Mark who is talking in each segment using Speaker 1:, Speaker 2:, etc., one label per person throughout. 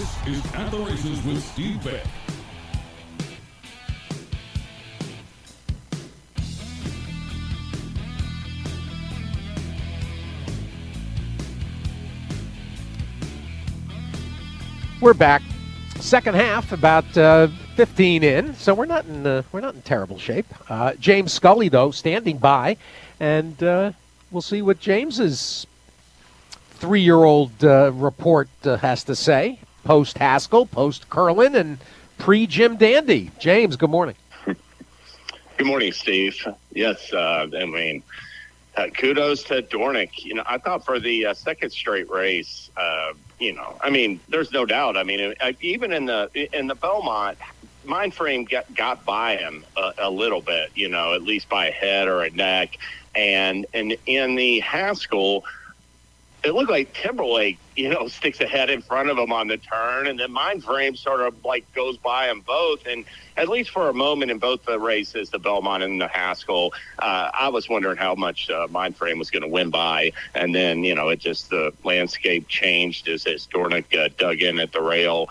Speaker 1: This is At the Races with Steve Beck.
Speaker 2: We're back. Second half, about 15 in, so we're not in terrible shape. James Scully, though, standing by, and we'll see what James's 3-year-old report has to say. Post Haskell, post Curlin, and pre Jim Dandy. James, good morning.
Speaker 3: Good morning, Steve. Yes, kudos to Dornick. I thought for the second straight race, there's no doubt. Even in the Belmont, Mind Frame got by him a little bit, at least by a head or a neck. And in the Haskell, it looked like Timberlake, sticks a head in front of him on the turn, and then Mind Frame sort of goes by them both. And at least for a moment in both the races, the Belmont and the Haskell, I was wondering how much Mind Frame was going to win by. And then, the landscape changed as Dornick dug in at the rail.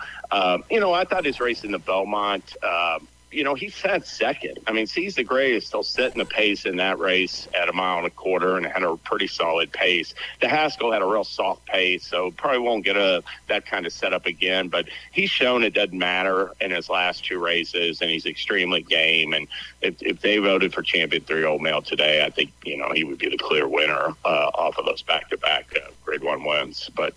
Speaker 3: I thought his race in the Belmont, he sat second. Seize the Gray is still setting the pace in that race at 1.25 miles and had a pretty solid pace. The Haskell had a real soft pace, so probably won't get that kind of setup again. But he's shown it doesn't matter in his last 2 races, and he's extremely game. And if they voted for Champion 3-year-old male today, I think, he would be the clear winner off of those back-to-back Grade 1 wins. But,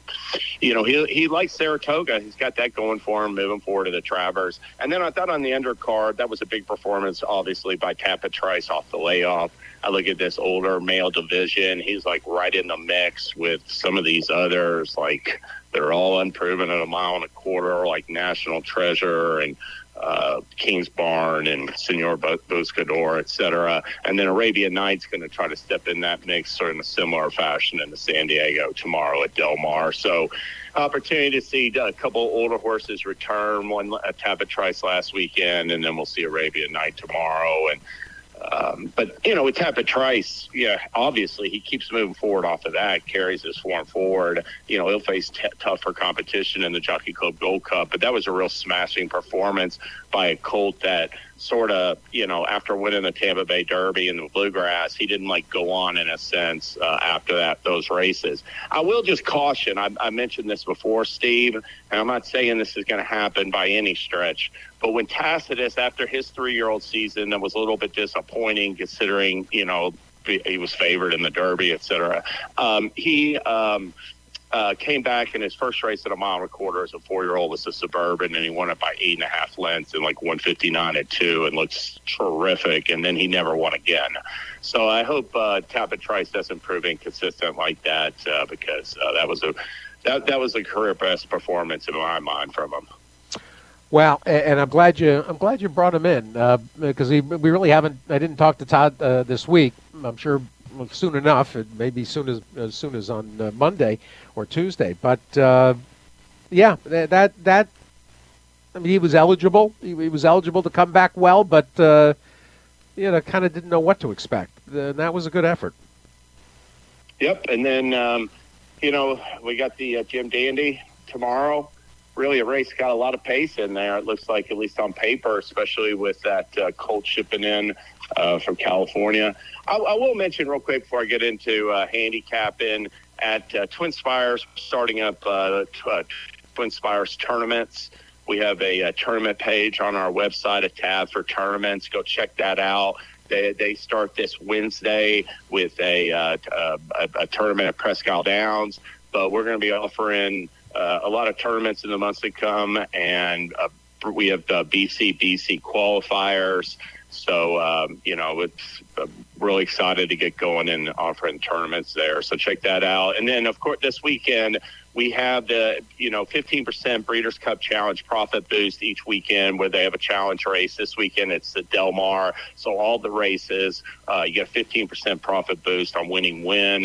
Speaker 3: he likes Saratoga. He's got that going for him, moving forward to the Travers. And then I thought on the undercard, that was a big performance, obviously, by Tapit Trice off the layoff. I look at this older male division. He's right in the mix with some of these others, they're all unproven at 1.25 miles, like National Treasure and King's Barn and Senor Buscador, et cetera. And then Arabian Night's going to try to step in that mix sort of in a similar fashion in the San Diego tomorrow at Del Mar. So opportunity to see a couple older horses return, one at Tapit Trice last weekend, and then we'll see Arabian Night tomorrow. And but with Tapit Trice, obviously he keeps moving forward off of that, carries his form forward. He'll face tougher competition in the Jockey Club Gold Cup, but that was a real smashing performance by a colt that sort of, after winning the Tampa Bay Derby and the Bluegrass, he didn't go on in a sense after those races. I will just caution, I mentioned this before, Steve, and I'm not saying this is going to happen by any stretch, but when Tacitus, after his 3-year-old season, that was a little bit disappointing considering, he was favored in the Derby, et cetera. He came back in his first race at 1.25 miles as a 4-year-old was a Suburban, and he won it by 8.5 lengths in 159 at 2 and looks terrific. And then he never won again. So I hope Tapit Trice doesn't prove inconsistent like that because that was a career best performance in my mind from him.
Speaker 2: Well, and I'm glad you brought him in because we really haven't. I didn't talk to Todd this week. I'm sure soon enough. It may be as soon as on Monday or Tuesday. But he was eligible. He was eligible to come back well, but kind of didn't know what to expect. That was a good effort.
Speaker 3: Yep, and then we got the Jim Dandy tomorrow. Really, a race got a lot of pace in there. It looks like, at least on paper, especially with that colt shipping in from California. I will mention real quick before I get into handicapping at Twin Spires, starting up Twin Spires tournaments. We have a tournament page on our website, a tab for tournaments. Go check that out. They start this Wednesday with a tournament at Presque Downs, but we're going to be offering a lot of tournaments in the months to come, and we have BC qualifiers. So, it's really excited to get going and offering tournaments there. So check that out. And then, of course, this weekend we have the, 15% Breeders' Cup Challenge profit boost each weekend where they have a challenge race. This weekend it's the Del Mar. So all the races, you get a 15% profit boost on winning win.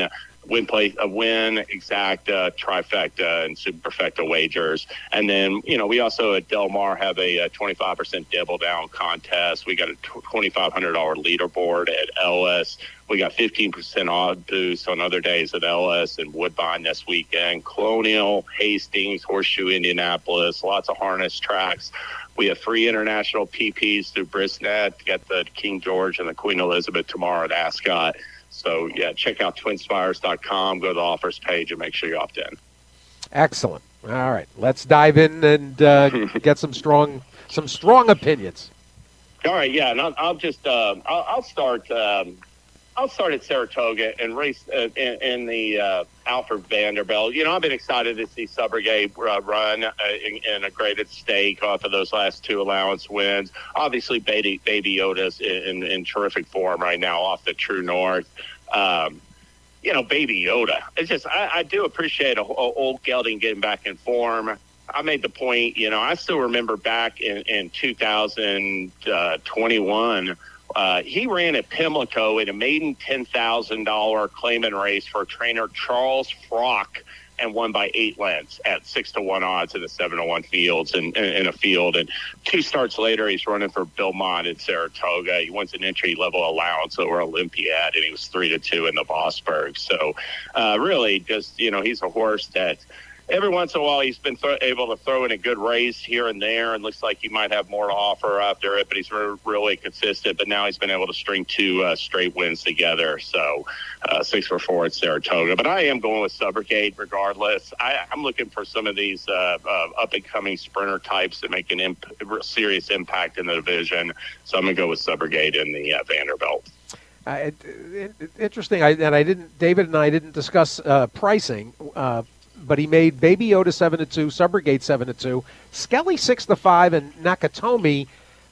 Speaker 3: win, exact, trifecta, and superfecta wagers. And then, we also at Del Mar have a 25% double down contest. We got a $2,500 leaderboard at Ellis. We got 15% odd boost on other days at Ellis and Woodbine this weekend. Colonial, Hastings, Horseshoe, Indianapolis, lots of harness tracks. We have free international PPs through Brisnet. Got the King George and the Queen Elizabeth tomorrow at Ascot. So, yeah, check out twinspires.com, go to the offers page, and make sure you opt in.
Speaker 2: Excellent. All right, let's dive in and get some strong opinions.
Speaker 3: All right, yeah, and I'll just I'll start. I'll start at Saratoga and race in the Alfred Vanderbilt. I've been excited to see Subrogate run in a graded stake off of those last two allowance wins. Obviously, Baby Yoda's in terrific form right now off the True North. Baby Yoda. It's just I do appreciate old gelding getting back in form. I made the point, I still remember back in 2021. He ran at Pimlico in a maiden $10,000 claimant race for trainer Charles Frock and won by 8 lengths at 6-1 odds in the 7-1 fields in a field. And 2 starts later, he's running for Belmont at Saratoga. He wins an entry level allowance over Olympiad, and he was 3-2 in the Bosberg. So really just, he's a horse that every once in a while he's been able to throw in a good race here and there, and looks like he might have more to offer after it, but he's really consistent. But now he's been able to string 2 straight wins together. So 6 for 4 at Saratoga. But I am going with Subrogate regardless. I'm looking for some of these up-and-coming sprinter types that make a serious impact in the division. So I'm going to go with Subrogate in the Vanderbilt.
Speaker 2: Interesting. David and I didn't discuss pricing. But he made Baby Yoda 7-2, Subrogate 7-2, Skelly 6-5, and Nakatomi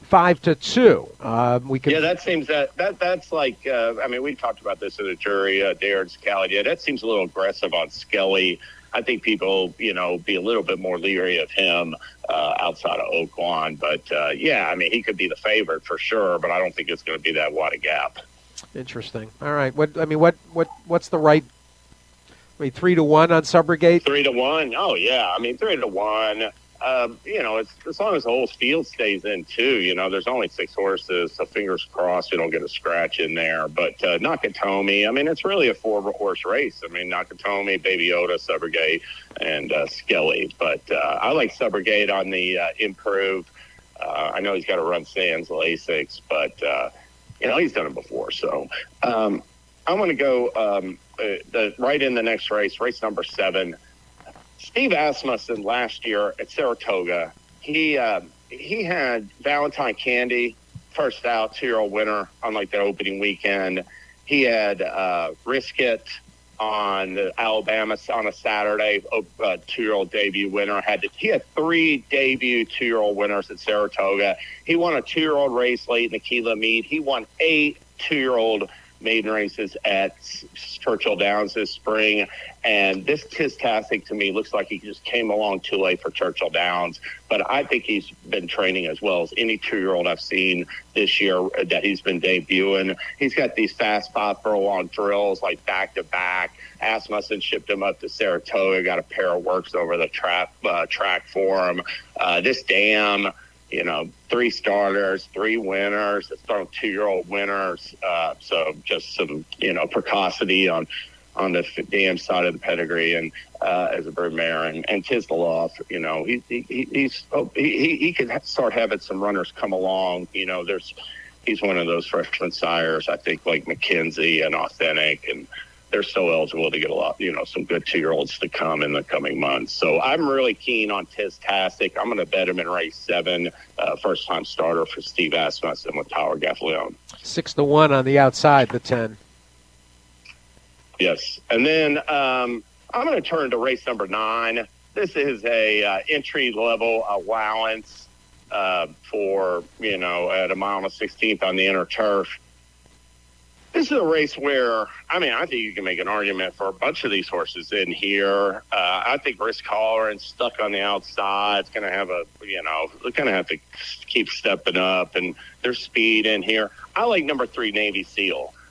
Speaker 2: 5-2.
Speaker 3: Yeah, that seems that's like. We talked about this in the jury. Darren Skelly did. That seems a little aggressive on Skelly. I think people, be a little bit more leery of him outside of Oaklawn. But he could be the favorite for sure. But I don't think it's going to be that wide a gap. Interesting.
Speaker 2: All right. What's the right? 3-1 on Subrogate?
Speaker 3: 3-1. Oh, yeah. 3-1. It's as long as the whole field stays in, too. There's only 6 horses, so fingers crossed you don't get a scratch in there. But Nakatomi, it's really a 4-horse race. Nakatomi, Baby Yoda, Subrogate, and Skelly. But I like Subrogate on the improved. I know he's got to run Sands Lasix, but, he's done it before. So I'm going to go right in the next race number 7. Steve Asmussen last year at Saratoga, he had Valentine Candy, first out 2-year-old winner on the opening weekend. He had Risk It on Alabama on a Saturday, 2-year-old debut winner. He had 3 debut 2-year-old winners at Saratoga. He won a 2-year-old race late in the Kila meet. He won 8 2-year-old maiden races at Churchill Downs this spring, and this Tistastic to me looks like he just came along too late for Churchill Downs, but I think he's been training as well as any 2-year-old I've seen this year that he's been debuting. He's got these fast 5-furlong drills back-to-back. Asmussen shipped him up to Saratoga, got a pair of works over the track for him. This dam, 3 starters, 3 winners. It's thrown 2-year-old winners. So just some, precocity on the dam side of the pedigree, and as a broodmare, and Tisdaloff, he could start having some runners come along. He's one of those freshman sires, I think, like McKenzie and Authentic, and they're so eligible to get a lot, some good 2-year-olds to come in the coming months. So I'm really keen on Tistastic. I'm going to bet him in race 7, first-time starter for Steve Asmussen with Tower Gaffleone.
Speaker 2: 6-1 on the outside, the 10.
Speaker 3: Yes. And then I'm going to turn to race number 9. This is a entry-level allowance for, at a mile and a 16th on the inner turf. This is a race where, I think you can make an argument for a bunch of these horses in here. I think Risk Holleran's stuck on the outside. It's going to have they're going to have to keep stepping up, and there's speed in here. I like number 3, Navy Seal.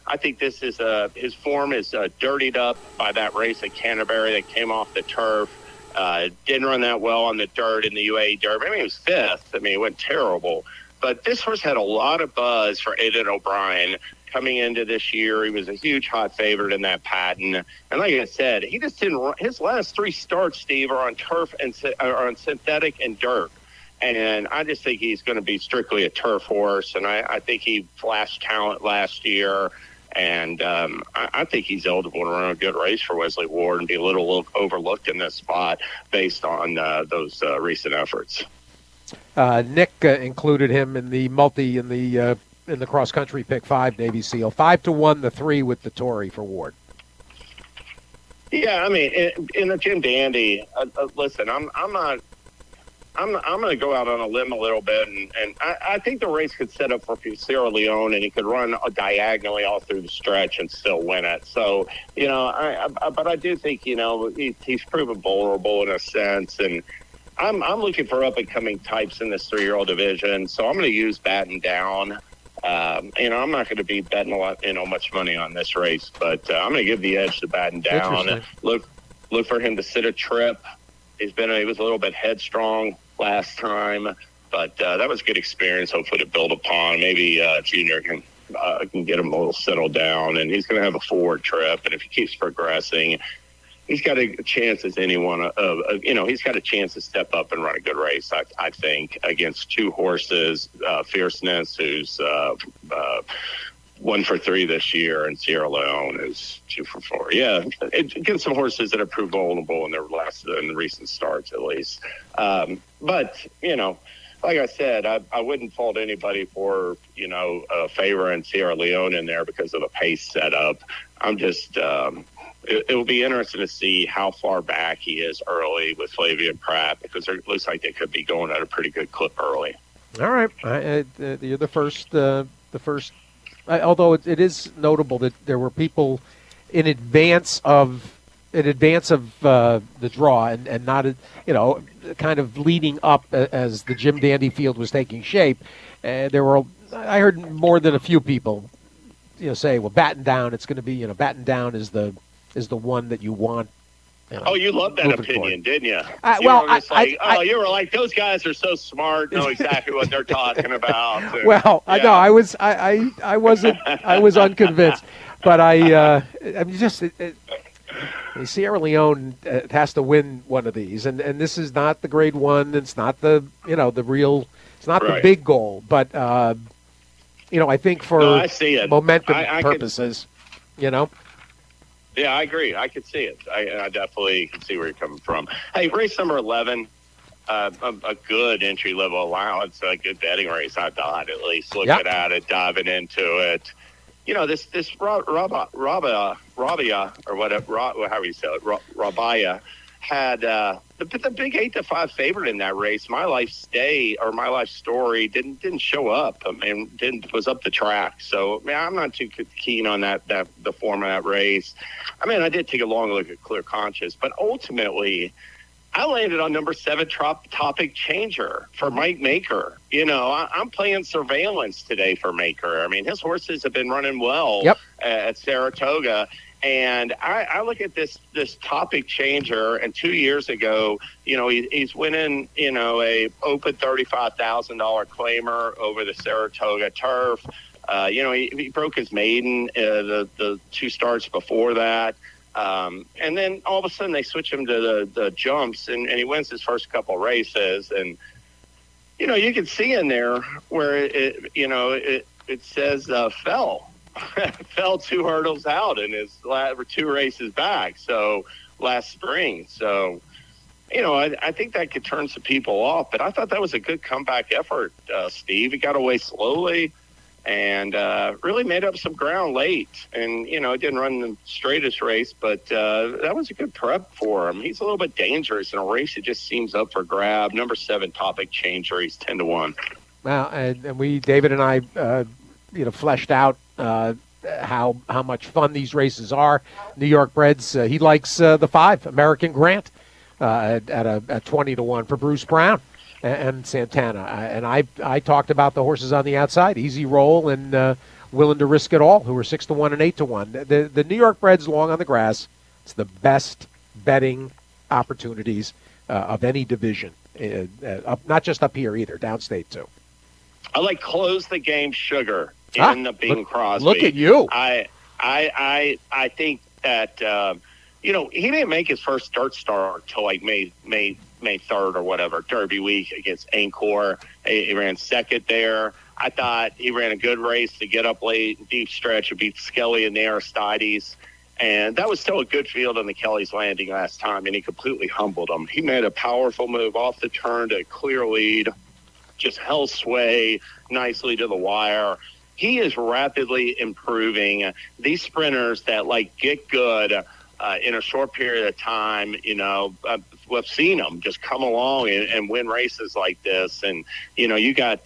Speaker 3: I think this is his form is dirtied up by that race at Canterbury that came off the turf. Didn't run that well on the dirt in the UAE Derby. I mean, he was fifth. I mean, it went terrible. But this horse had a lot of buzz for Aidan O'Brien coming into this year. He was a huge hot favorite in that patent. And like I said, he just didn't run. His last three starts, Steve, are on turf and are on synthetic and dirt. And I just think he's going to be strictly a turf horse. And I think he flashed talent last year. And I think he's eligible to run a good race for Wesley Ward and be a little overlooked in this spot based on those recent efforts.
Speaker 2: Nick included him in the in the cross country pick 5 Navy SEAL 5-1 the 3 with the Tory for Ward.
Speaker 3: Yeah, I mean, in the Jim Dandy, listen, I'm going to go out on a limb a little bit, and I think the race could set up for Sierra Leone, and he could run diagonally all through the stretch and still win it. So, but I do think, he's proven vulnerable in a sense, and I'm looking for up-and-coming types in this 3-year-old division, so I'm going to use Batten Down. I'm not going to be betting a lot, much money on this race, but I'm going to give the edge to Batten Down. Look for him to sit a trip. He was a little bit headstrong last time, but that was a good experience. Hopefully to build upon. Maybe Junior can get him a little settled down, and he's going to have a forward trip. And if he keeps progressing, he's got a chance as anyone. He's got a chance to step up and run a good race. I think against two horses, Fierceness, who's 1 for 3 this year, and Sierra Leone is 2 for 4. Yeah, against some horses that have proved vulnerable in in recent starts, at least. But like I said, I wouldn't fault anybody for a favor in Sierra Leone in there because of the pace setup. I'm just. It will be interesting to see how far back he is early with Flavia and Pratt, because it looks like they could be going at a pretty good clip early.
Speaker 2: All right, you're the first. Although it is notable that there were people in advance of the draw and not kind of leading up as the Jim Dandy field was taking shape. I heard more than a few people say, well, Batten Down, it's going to be Batten Down is the one that you want.
Speaker 3: You loved that opinion, didn't you? You were like, those guys are so smart, know exactly what they're talking about. And,
Speaker 2: well, yeah. I know I was unconvinced, but Sierra Leone has to win one of these, and this is not the grade 1. It's not the it's not the big goal, but I think for momentum purposes,
Speaker 3: Yeah, I agree. I could see it. I definitely can see where you're coming from. Hey, race number 11, a good entry-level allowance, a good betting race, I thought, at least, looking at it, diving into it. This Rabia, or whatever, however you say it, Rabia, had the big 8-5 favorite in that race. My Life Story didn't show up. I mean, was up the track. So I'm not too keen on the form of that race. I mean, I did take a long look at Clear Conscious, but ultimately I landed on number 7 Topic Changer for Mike Maker. I'm playing Surveillance today for Maker. I mean, his horses have been running well at Saratoga. And I look at this Topic Changer, and 2 years ago, he's winning, a open $35,000 claimer over the Saratoga turf. He broke his maiden the 2 starts before that. And then all of a sudden they switch him to the jumps, and he wins his first couple races. And, you can see in there where it says fell. Fell 2 hurdles out in his 2 races back. So last spring. So, I think that could turn some people off, but I thought that was a good comeback effort, Steve. He got away slowly and really made up some ground late. And, it didn't run the straightest race, but that was a good prep for him. He's a little bit dangerous in a race that just seems up for grab. Number 7 Topic Changer, he's 10-1.
Speaker 2: Well, and David and I, fleshed out how much fun these races are. New York Breds, he likes the 5 American Grant at 20-1 for Bruce Brown and Santana. And I talked about the horses on the outside, Easy Roll and willing to risk it all, who are 6-1 and 8-1. The New York Breds long on the grass. It's the best betting opportunities of any division, not just up here either, downstate too.
Speaker 3: I like close the game sugar in the Bing Crosby.
Speaker 2: Look at you.
Speaker 3: I think that he didn't make his first dirt start till like May 3rd or whatever, Derby week against Angkor. He ran second there. I thought he ran a good race to get up late, deep stretch, and beat Skelly and the Aristides. And that was still a good field on the Kelly's Landing last time, and he completely humbled him. He made a powerful move off the turn to clear lead, just held sway nicely to the wire. He is rapidly improving. These sprinters that, get good in a short period of time, we've seen them just come along and win races like this. And, you got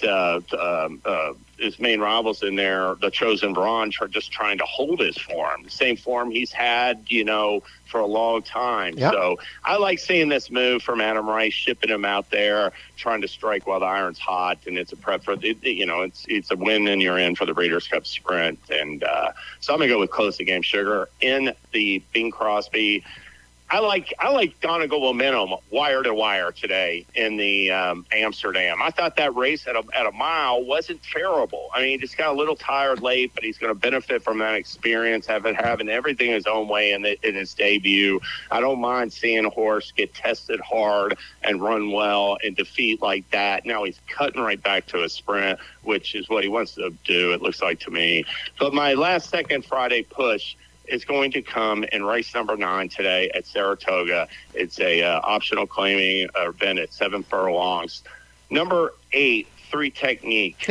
Speaker 3: his main rivals in there, the Chosen Brawn, just trying to hold his form, the same form he's had, for a long time.
Speaker 2: Yep.
Speaker 3: So I like seeing this move from Adam Rice, shipping him out there, trying to strike while the iron's hot. And it's a prep for, it's a win and you're in for the Breeders' Cup Sprint. And so I'm going to go with close the game sugar in the Bing Crosby. I like Donegal momentum wire to wire today in the Amsterdam. I thought that race at a mile wasn't terrible. I mean, he just got a little tired late, but he's going to benefit from that experience, having everything his own way in his debut. I don't mind seeing a horse get tested hard and run well and defeat like that. Now he's cutting right back to a sprint, which is what he wants to do, it looks like to me. But my last second Friday push is going to come in race number 9 today at Saratoga. It's a optional claiming event at 7 furlongs. Number 8, 3 Technique,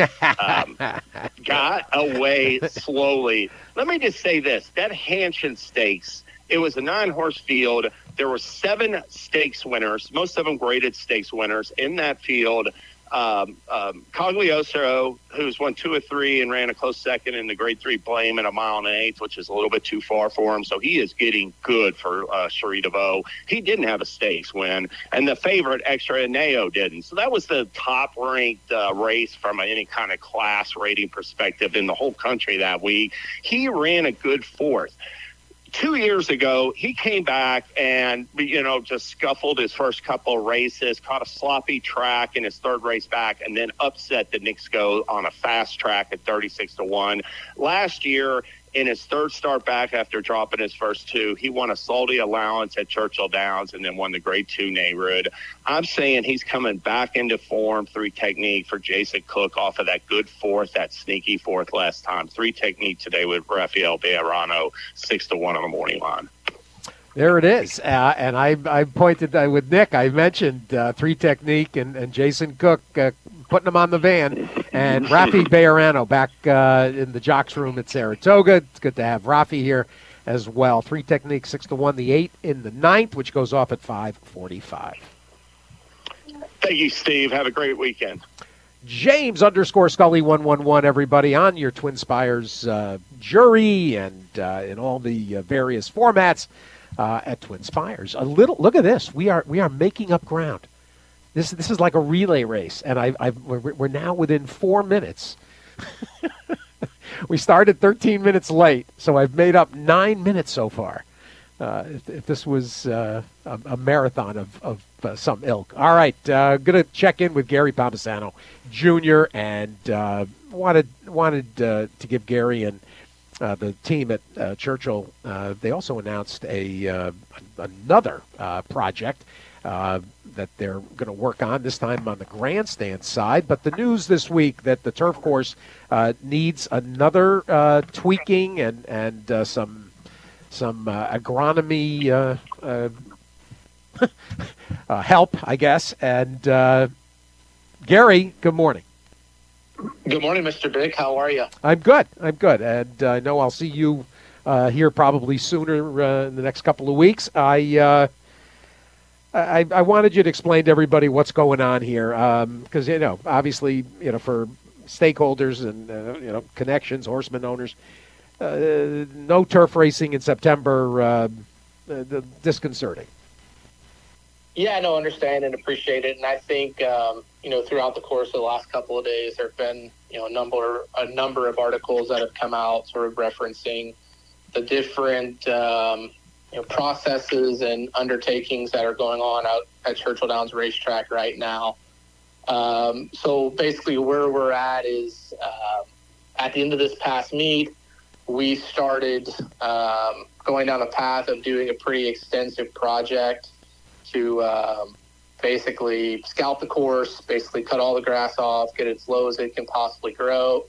Speaker 3: got away slowly. Let me just say this. That Hanshin Stakes, it was a 9-horse field. There were 7 stakes winners, most of them graded stakes winners in that field. Coglioso, who's won 2 of 3 and ran a close second in the Grade 3 Blame in a 1 1/8, which is a little bit too far for him. So he is getting good for Cherie DeVaux. He didn't have a stakes win, and the favorite Extra Eneo didn't. So that was the top-ranked race from any kind of class rating perspective in the whole country that week. He ran a good 4th. 2 years ago, he came back and, just scuffled his first couple of races, caught a sloppy track in his 3rd race back, and then upset the Knicks Go on a fast track at 36-1. Last year, in his 3rd start back after dropping his first 2, he won a salty allowance at Churchill Downs and then won the Grade 2 Nehru. I'm saying he's coming back into form, 3 Technique for Jason Cook off of that good 4th, that sneaky 4th last time. 3 Technique today with Rafael Bejarano, 6-1 on the morning line.
Speaker 2: There it is. And I pointed with Nick, I mentioned 3 Technique and Jason Cook putting them on the van. And Rafi Bejarano back in the jocks room at Saratoga. It's good to have Rafi here as well. 3 Technique, 6-1, the 8 in the 9th, which goes off at 5:45.
Speaker 3: Thank you, Steve. Have a great weekend.
Speaker 2: James _Scully 111, everybody, on your Twin Spires jury and in all the various formats at Twin Spires. Look at this. We are making up ground. This is like a relay race, and we're now within 4 minutes. We started 13 minutes late, so I've made up 9 minutes so far. If this was a marathon of some ilk. All right, going to check in with Gary Palmisano Jr. and wanted to give Gary and the team at Churchill. They also announced another project that they're going to work on, this time on the grandstand side. But the news this week that the turf course needs another tweaking and some agronomy help, I guess. And Gary, good morning.
Speaker 4: Good morning, Mr. Big. How are you?
Speaker 2: I'm good. And I know I'll see you here probably sooner in the next couple of weeks. I wanted you to explain to everybody what's going on here, because obviously, for stakeholders and connections, horseman owners, no turf racing in September, disconcerting.
Speaker 4: Yeah, no, understand and appreciate it. And I think, throughout the course of the last couple of days, there have been, a number of articles that have come out sort of referencing the different, processes and undertakings that are going on out at Churchill Downs Racetrack right now. So basically where we're at is at the end of this past meet, we started going down the path of doing a pretty extensive project to basically scalp the course, basically cut all the grass off, get it as low as it can possibly go.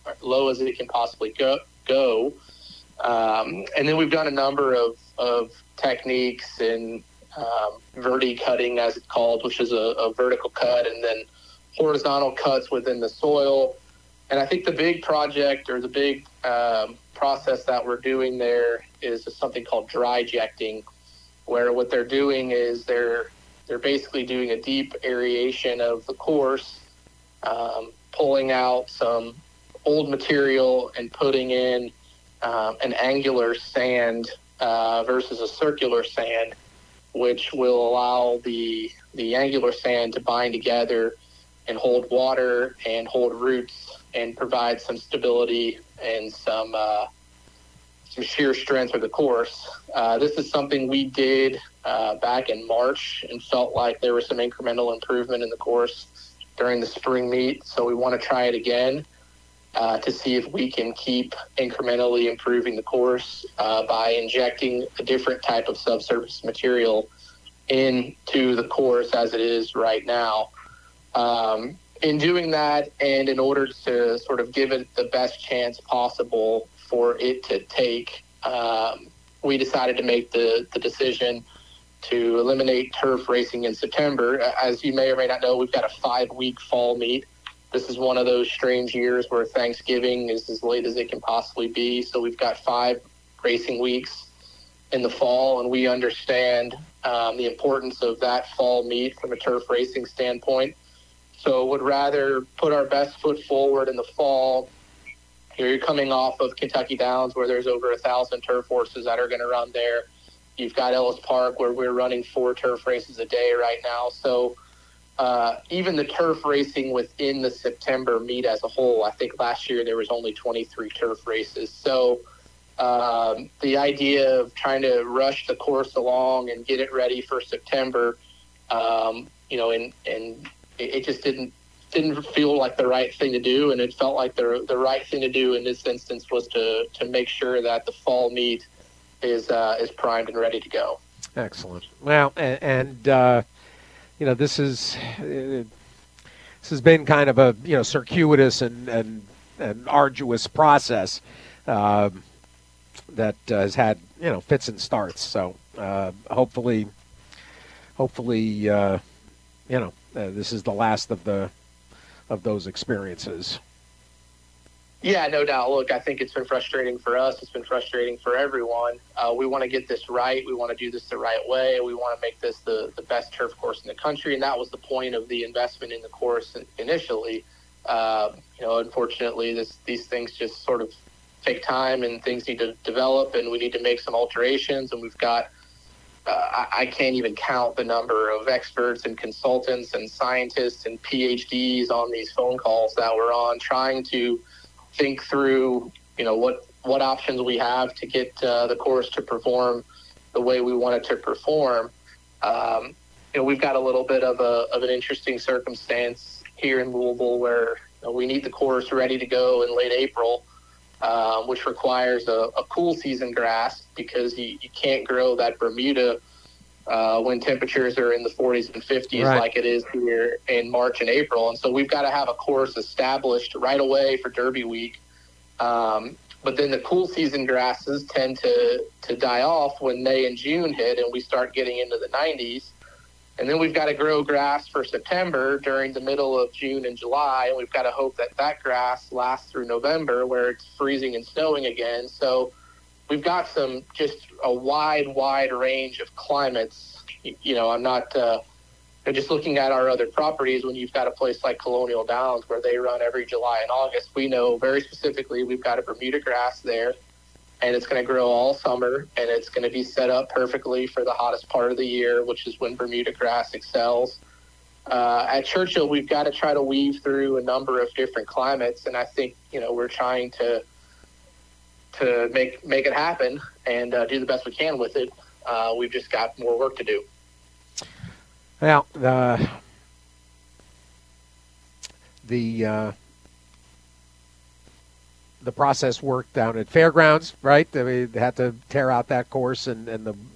Speaker 4: And then we've done a number of techniques in verti cutting, as it's called, which is a vertical cut, and then horizontal cuts within the soil. And I think the big project or the big process that we're doing there is something called dry ejecting, where what they're doing is they're basically doing a deep aeration of the course, pulling out some old material and putting in an angular sand versus a circular sand, which will allow the angular sand to bind together and hold water and hold roots and provide some stability and some shear strength for the course. This is something we did back in March and felt like there was some incremental improvement in the course during the spring meet. So we want to try it again to see if we can keep incrementally improving the course by injecting a different type of subsurface material into the course as it is right now. In doing that, and in order to sort of give it the best chance possible for it to take, we decided to make the decision to eliminate turf racing in September. As you may or may not know, we've got a 5-week fall meet. This is one of those strange years where Thanksgiving is as late as it can possibly be. So we've got 5 racing weeks in the fall, and we understand the importance of that fall meet from a turf racing standpoint. So would rather put our best foot forward in the fall. Here you're coming off of Kentucky Downs, where there's over 1,000 turf horses that are going to run there. You've got Ellis Park, where we're running 4 turf races a day right now. So even the turf racing within the September meet as a whole, I think last year there was only 23 turf races. So the idea of trying to rush the course along and get it ready for September, and it just didn't feel like the right thing to do, and it felt like the right thing to do in this instance was to make sure that the fall meet is primed and ready to go.
Speaker 2: Excellent. Well, and this has been kind of a circuitous and arduous process that has had fits and starts. So hopefully. This is the last of those experiences.
Speaker 4: Yeah, no doubt. Look, I think it's been frustrating for us. It's been frustrating for everyone. We want to get this right. We want to do this the right way. We want to make this the best turf course in the country, and that was the point of the investment in the course initially. Unfortunately, these things just sort of take time, and things need to develop, and we need to make some alterations, and we've got I can't even count the number of experts and consultants and scientists and PhDs on these phone calls that we're on, trying to think through, what options we have to get the course to perform the way we want it to perform. We've got a little bit of an interesting circumstance here in Louisville where we need the course ready to go in late April. Which requires a cool season grass because you can't grow that Bermuda when temperatures are in the 40s and 50s
Speaker 2: right.
Speaker 4: like it is here in March and April. And so we've got to have a course established right away for Derby week. But then the cool season grasses tend to die off when May and June hit and we start getting into the 90s. And then we've got to grow grass for September during the middle of June and July. And we've got to hope that grass lasts through November where it's freezing and snowing again. So we've got just a wide range of climates. I'm not just looking at our other properties. When you've got a place like Colonial Downs where they run every July and August, we know very specifically we've got a Bermuda grass there. and it's going to grow all summer, and it's going to be set up perfectly for the hottest part of the year, which is when Bermuda grass excels. At Churchill, we've got to try to weave through a number of different climates, and I think, we're trying to make it happen and do the best we can with it. We've just got more work to do.
Speaker 2: Well, the process worked down at Fairgrounds, right? I mean, they had to tear out that course and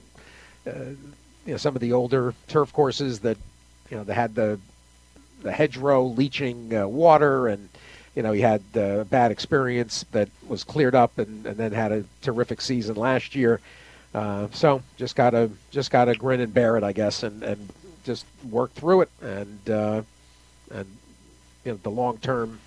Speaker 2: some of the older turf courses that they had the hedgerow leaching water, and he had a bad experience that was cleared up, and then had a terrific season last year. So just gotta grin and bear it, I guess, and just work through it, and the long term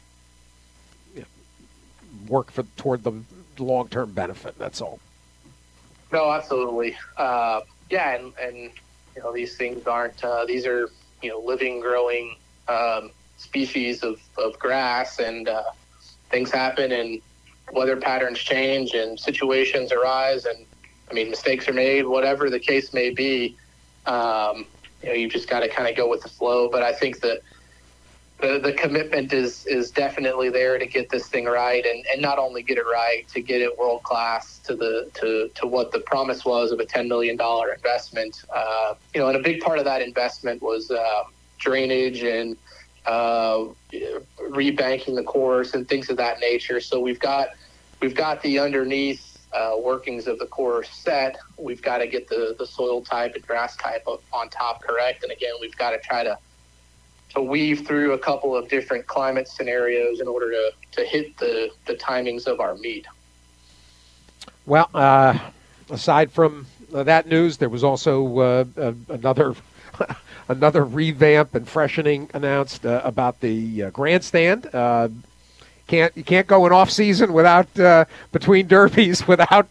Speaker 2: work toward the long term benefit. That's all.
Speaker 4: No, absolutely. And these things aren't. These are living, growing species of grass, and things happen, and weather patterns change, and situations arise, and mistakes are made, whatever the case may be. You've just got to kind of go with the flow. But I think that the commitment is definitely there to get this thing right, and not only get it right, to get it world class to what the promise was of a $10 million investment. And a big part of that investment was drainage and rebanking the course and things of that nature. So we've got the underneath workings of the course set. We've got to get the soil type and grass type on top correct. And again, we've got to try to weave through a couple of different climate scenarios in order to hit the timings of our meet.
Speaker 2: Well, aside from that news, there was also another revamp and freshening announced about the grandstand. You can't go in off season without between derbies without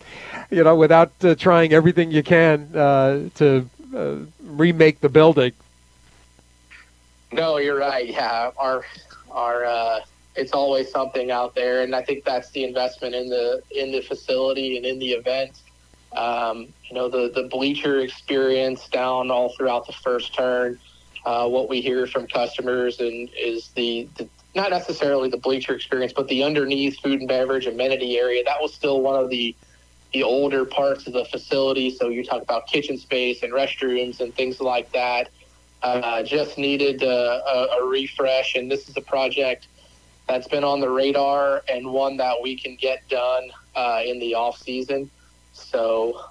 Speaker 2: trying everything you can to remake the building.
Speaker 4: No, you're right. Yeah, our it's always something out there, and I think that's the investment in the facility and in the event. The bleacher experience down all throughout the first turn. What we hear from customers is the not necessarily the bleacher experience, but the underneath food and beverage amenity area. That was still one of the older parts of the facility. So you talk about kitchen space and restrooms and things like that. Just needed a refresh, and this is a project that's been on the radar and one that we can get done in the off season. So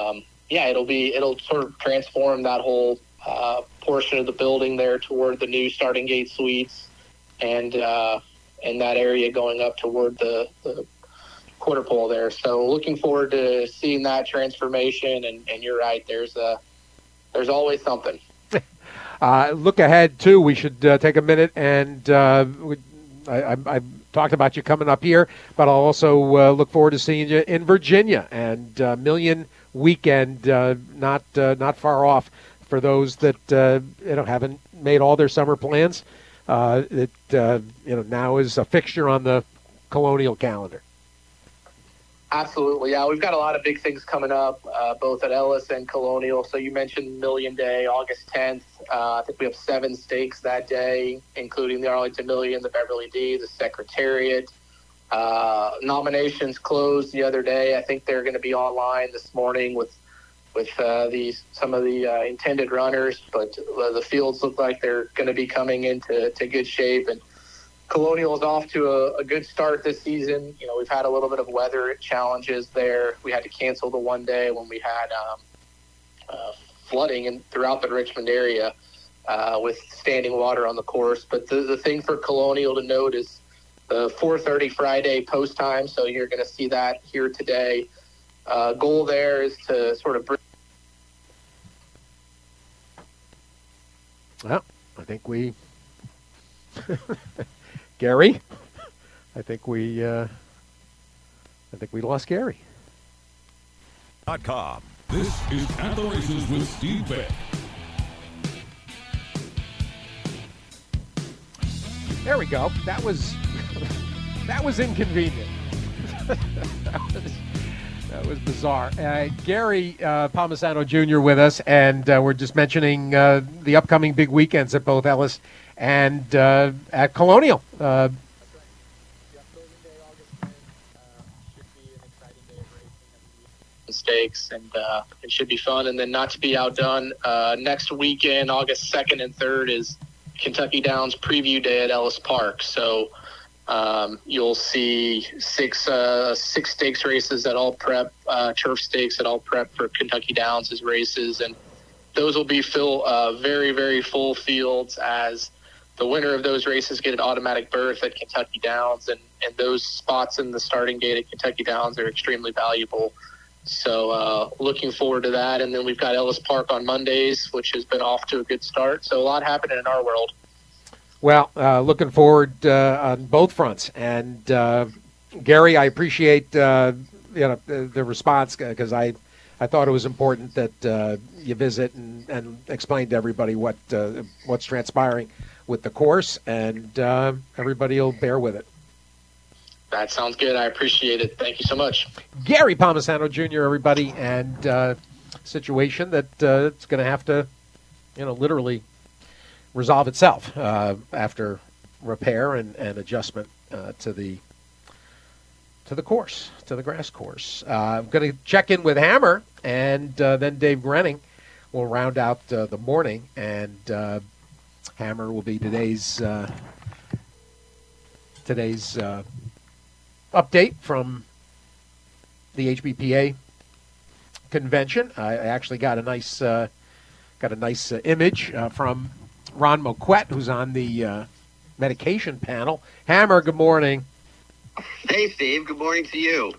Speaker 4: it'll sort of transform that whole portion of the building there toward the new starting gate suites, and that area going up toward the quarter pole there. So looking forward to seeing that transformation. And you're right, there's always something.
Speaker 2: Look ahead, too. We should take a minute, and I talked about you coming up here, but I'll also look forward to seeing you in Virginia, and Million Weekend, not far off for those that haven't made all their summer plans. It now is a fixture on the Colonial calendar.
Speaker 4: Absolutely, yeah. We've got a lot of big things coming up, both at Ellis and Colonial. So you mentioned Million Day, August 10th. I think we have 7 stakes that day, including the Arlington Million, the Beverly D, the Secretariat. Nominations closed the other day. I think they're going to be online this morning with some of the intended runners, but the fields look like they're going to be coming into good shape. And Colonial is off to a good start this season. We've had a little bit of weather challenges there. We had to cancel the one day when we had flooding throughout the Richmond area with standing water on the course. But the thing for Colonial to note is the 4:30 Friday post time. So you're going to see that here today. Goal there is to sort of bring.
Speaker 2: Well, I think we. Gary, I think we lost Gary.
Speaker 1: .com. This is At the Races with Steve Beck.
Speaker 2: There we go. That was inconvenient. That was bizarre. Gary Palmisano Jr. with us, and we're just mentioning the upcoming big weekends at both Ellis and at Colonial.
Speaker 4: Stakes, and it should be fun. And then, not to be outdone, next weekend, August 2nd and 3rd, is Kentucky Downs Preview Day at Ellis Park. So you'll see six stakes races that all prep, turf stakes that all prep for Kentucky Downs as races, and those will be very, very full fields, as the winner of those races get an automatic berth at Kentucky Downs, and those spots in the starting gate at Kentucky Downs are extremely valuable. So looking forward to that. And then we've got Ellis Park on Mondays, which has been off to a good start. So a lot happening in our world.
Speaker 2: Well, looking forward on both fronts. And Gary, I appreciate the response, because I thought it was important that you visit and explain to everybody what's transpiring with the course, and everybody will bear with it.
Speaker 4: That sounds good. I appreciate it. Thank you so much.
Speaker 2: Gary Palmisano Jr., everybody, and situation that it's going to have to, literally resolve itself after repair and adjustment to the course, to the grass course. I'm going to check in with Hammer, and then Dave Grenning will round out the morning, and Hammer will be today's update from the HBPA convention. I actually got a nice image from Ron Moquette, who's on the medication panel. Hammer, good morning.
Speaker 5: Hey, Steve. Good morning to you.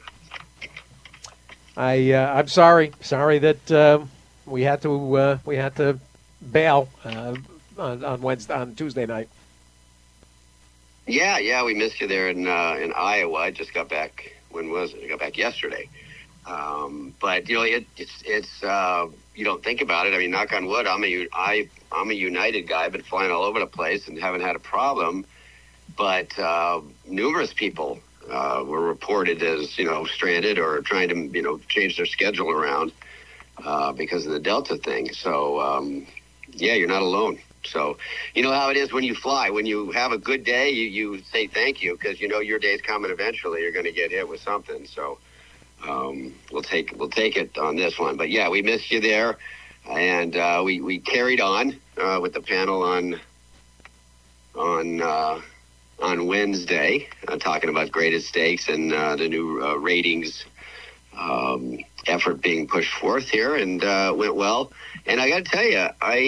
Speaker 2: I'm sorry that we had to bail on Tuesday night.
Speaker 5: Yeah, we missed you there in Iowa. I just got back. When was it? I got back yesterday. But it's you don't think about it. I mean, knock on wood. I'm a United guy. I've been flying all over the place and haven't had a problem. But numerous people were reported as stranded or trying to change their schedule around because of the Delta thing. So you're not alone. So, you know how it is when you fly. When you have a good day, you say thank you, because your day's coming eventually. You're going to get hit with something. So we'll take it on this one. But, yeah, we missed you there. And we carried on with the panel on Wednesday, talking about graded stakes and the new ratings effort being pushed forth here, and went well. And I got to tell you,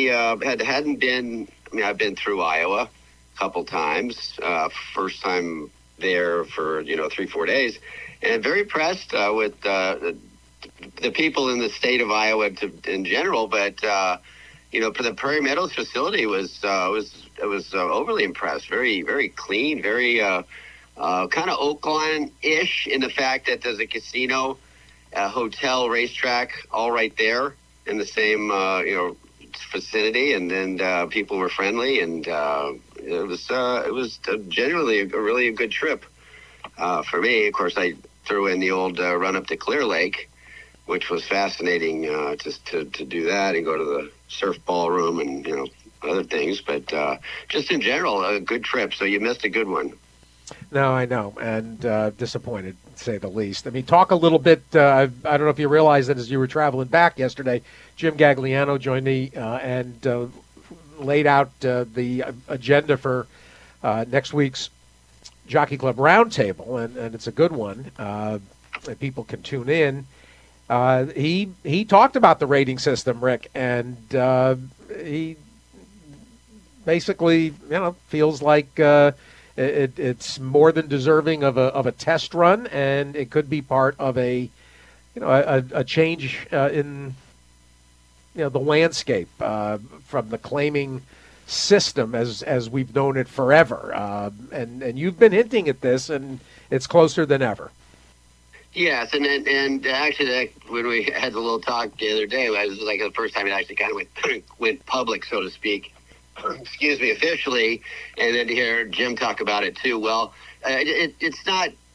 Speaker 5: I've been through Iowa a couple times, first time there for 3-4 days, and very impressed with the people in the state of Iowa in general. But for the Prairie Meadows facility was overly impressed. Very, very clean, very kind of Oakland-ish in the fact that there's a casino, a hotel, racetrack, all right there in the same vicinity, and then people were friendly, and it was generally a really good trip for me. Of course, I threw in the old run up to Clear Lake, which was fascinating to do that and go to the surf ballroom and other things. But just in general, a good trip. So you missed a good one.
Speaker 2: No, I know, and disappointed, to say the least. I mean, talk a little bit. I don't know if you realized that as you were traveling back yesterday, Jim Gagliano joined me and laid out the agenda for next week's Jockey Club Roundtable, and it's a good one. And people can tune in. He talked about the rating system, Rick, and he basically feels like it's more than deserving of a test run, and it could be part of a change in the landscape from the claiming system as we've known it forever. And you've been hinting at this, and it's closer than ever.
Speaker 5: Yes, and actually, when we had the little talk the other day, it was like the first time it actually kind of went public, so to speak. Excuse me, officially, and then to hear Jim talk about it too. Well, it's not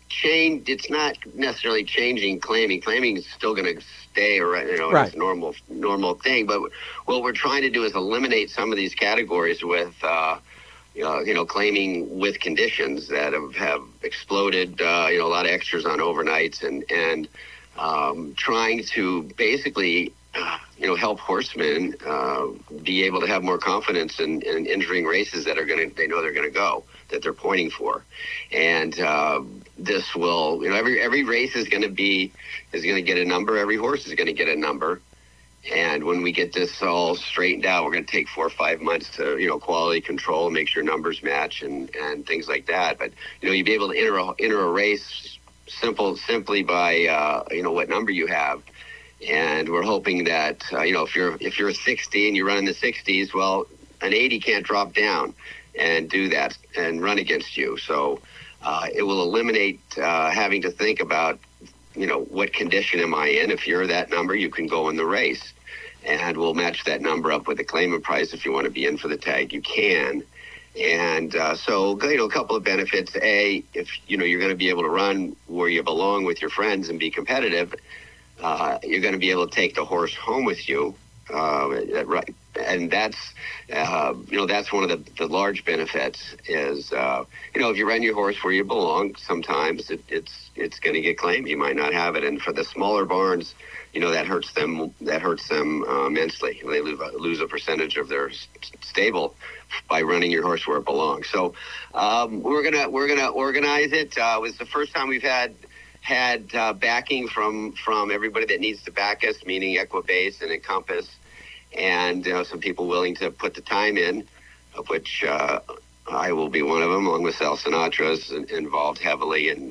Speaker 5: changed. It's not necessarily changing claiming. Claiming is still going to stay, or
Speaker 2: Right.
Speaker 5: it's a normal thing. But what we're trying to do is eliminate some of these categories with, claiming with conditions that have exploded. A lot of extras on overnights and trying to basically. Help horsemen be able to have more confidence in entering races that they know they're going to go, that they're pointing for, and this will, every race is going to get a number. Every horse is going to get a number, and when we get this all straightened out, we're going to take 4 or 5 months to quality control, make sure numbers match and things like that. But you'd be able to enter a race simply by what number you have. And we're hoping that if you're a 60 and you run in the 60s, well, an 80 can't drop down and do that and run against you. So it will eliminate having to think about what condition am I in. If you're that number, you can go in the race, and we'll match that number up with the claimant price. If you want to be in for the tag, you can. And so a couple of benefits. A, if you're going to be able to run where you belong with your friends and be competitive. You're going to be able to take the horse home with you, right? And that's one of the large benefits is if you run your horse where you belong, sometimes it's going to get claimed. You might not have it, and for the smaller barns, that hurts them immensely. They lose a percentage of their stable by running your horse where it belongs. So we're gonna organize it. It was the first time we've had backing from everybody that needs to back us, meaning Equibase and Encompass, and some people willing to put the time in, of which I will be one of them, along with Sal Sinatra is involved heavily, and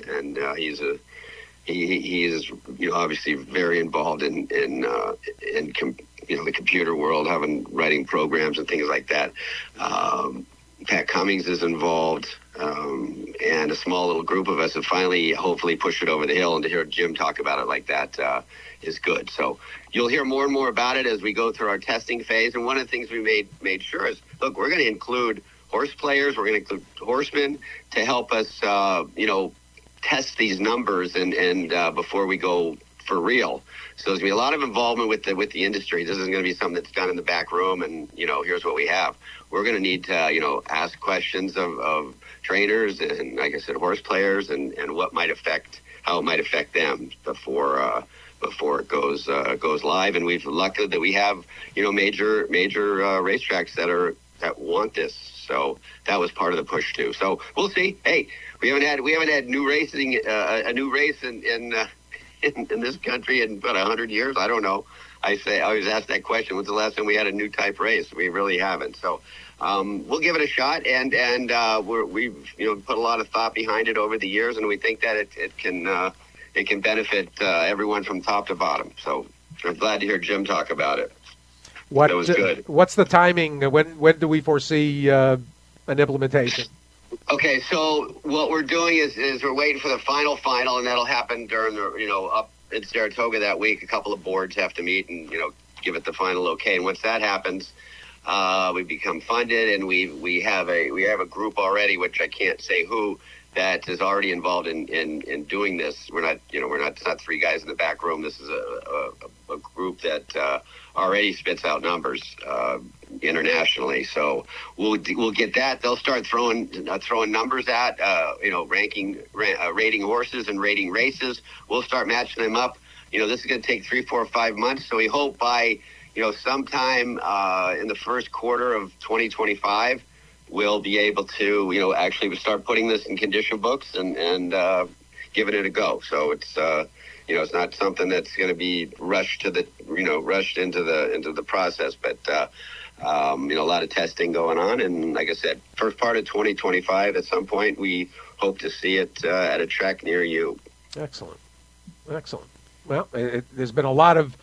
Speaker 5: he is obviously very involved in the computer world, writing programs and things like that. Pat Cummings is involved. And a small little group of us have finally, hopefully, pushed it over the hill, and to hear Jim talk about it like that is good. So you'll hear more and more about it as we go through our testing phase. And one of the things we made sure is, look, we're going to include horse players, we're going to include horsemen to help us, test these numbers and before we go for real. So there's going to be a lot of involvement with the industry. This isn't going to be something that's done in the back room and, here's what we have. We're going to need to, ask questions of trainers and, like I said, horse players and how it might affect them before it goes live. And we've lucky that we have, major racetracks that want this. So that was part of the push too. So we'll see. Hey, we haven't had new racing, a new race in this country in about 100 years. I don't know. I always ask that question. When's the last time we had a new type race? We really haven't. So we'll give it a shot, and we've put a lot of thought behind it over the years, and we think that it can benefit everyone from top to bottom. So I'm glad to hear Jim talk about it. That was good.
Speaker 2: What's the timing? When do we foresee an implementation?
Speaker 5: Okay, so what we're doing is we're waiting for the final, and that'll happen during up in Saratoga that week. A couple of boards have to meet and give it the final okay. And once that happens, we become funded, and we have a group already, which I can't say who, that is already involved in doing this. It's not three guys in the back room. This is a group that already spits out numbers internationally. So we'll get that. They'll start throwing numbers at rating horses and rating races. We'll start matching them up. This is going to take 3, 4, 5 months. So we hope by sometime in the first quarter of 2025, we'll be able to actually start putting this in condition books and giving it a go. So it's it's not something that's going to be rushed into the process, but a lot of testing going on. And like I said, first part of 2025, at some point, we hope to see it at a track near you.
Speaker 2: Excellent. Well, there's been a lot of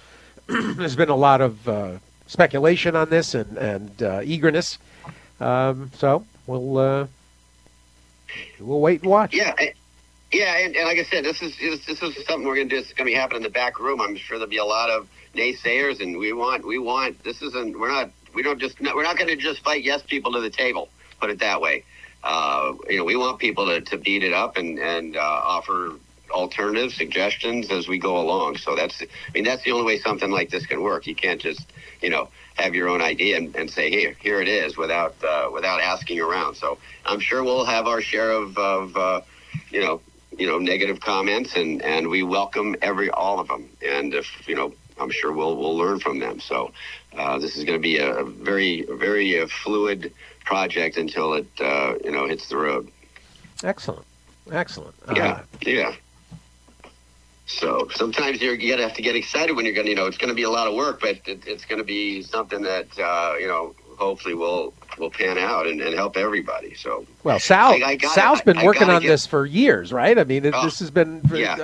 Speaker 2: speculation on this and eagerness. So we'll wait and watch.
Speaker 5: Yeah, and like I said, this is something we're going to do. It's going to be happening in the back room. I'm sure there'll be a lot of naysayers, and we want. This isn't. We're not going to just fight yes people to the table. Put it that way. we want people to beat it up and offer alternative suggestions as we go along. So that's the only way something like this can work. You can't just, have your own idea and say, here it is without asking around. So I'm sure we'll have our share of negative comments, and we welcome all of them. And if, I'm sure we'll learn from them. So this is going to be a very, very fluid project until it, hits the road.
Speaker 2: Excellent.
Speaker 5: Yeah. So sometimes you're going to have to get excited when you're going to, it's going to be a lot of work, but it's going to be something that, hopefully will pan out and help everybody. So,
Speaker 2: well, Sal's been working on this for years, right? I mean, this has been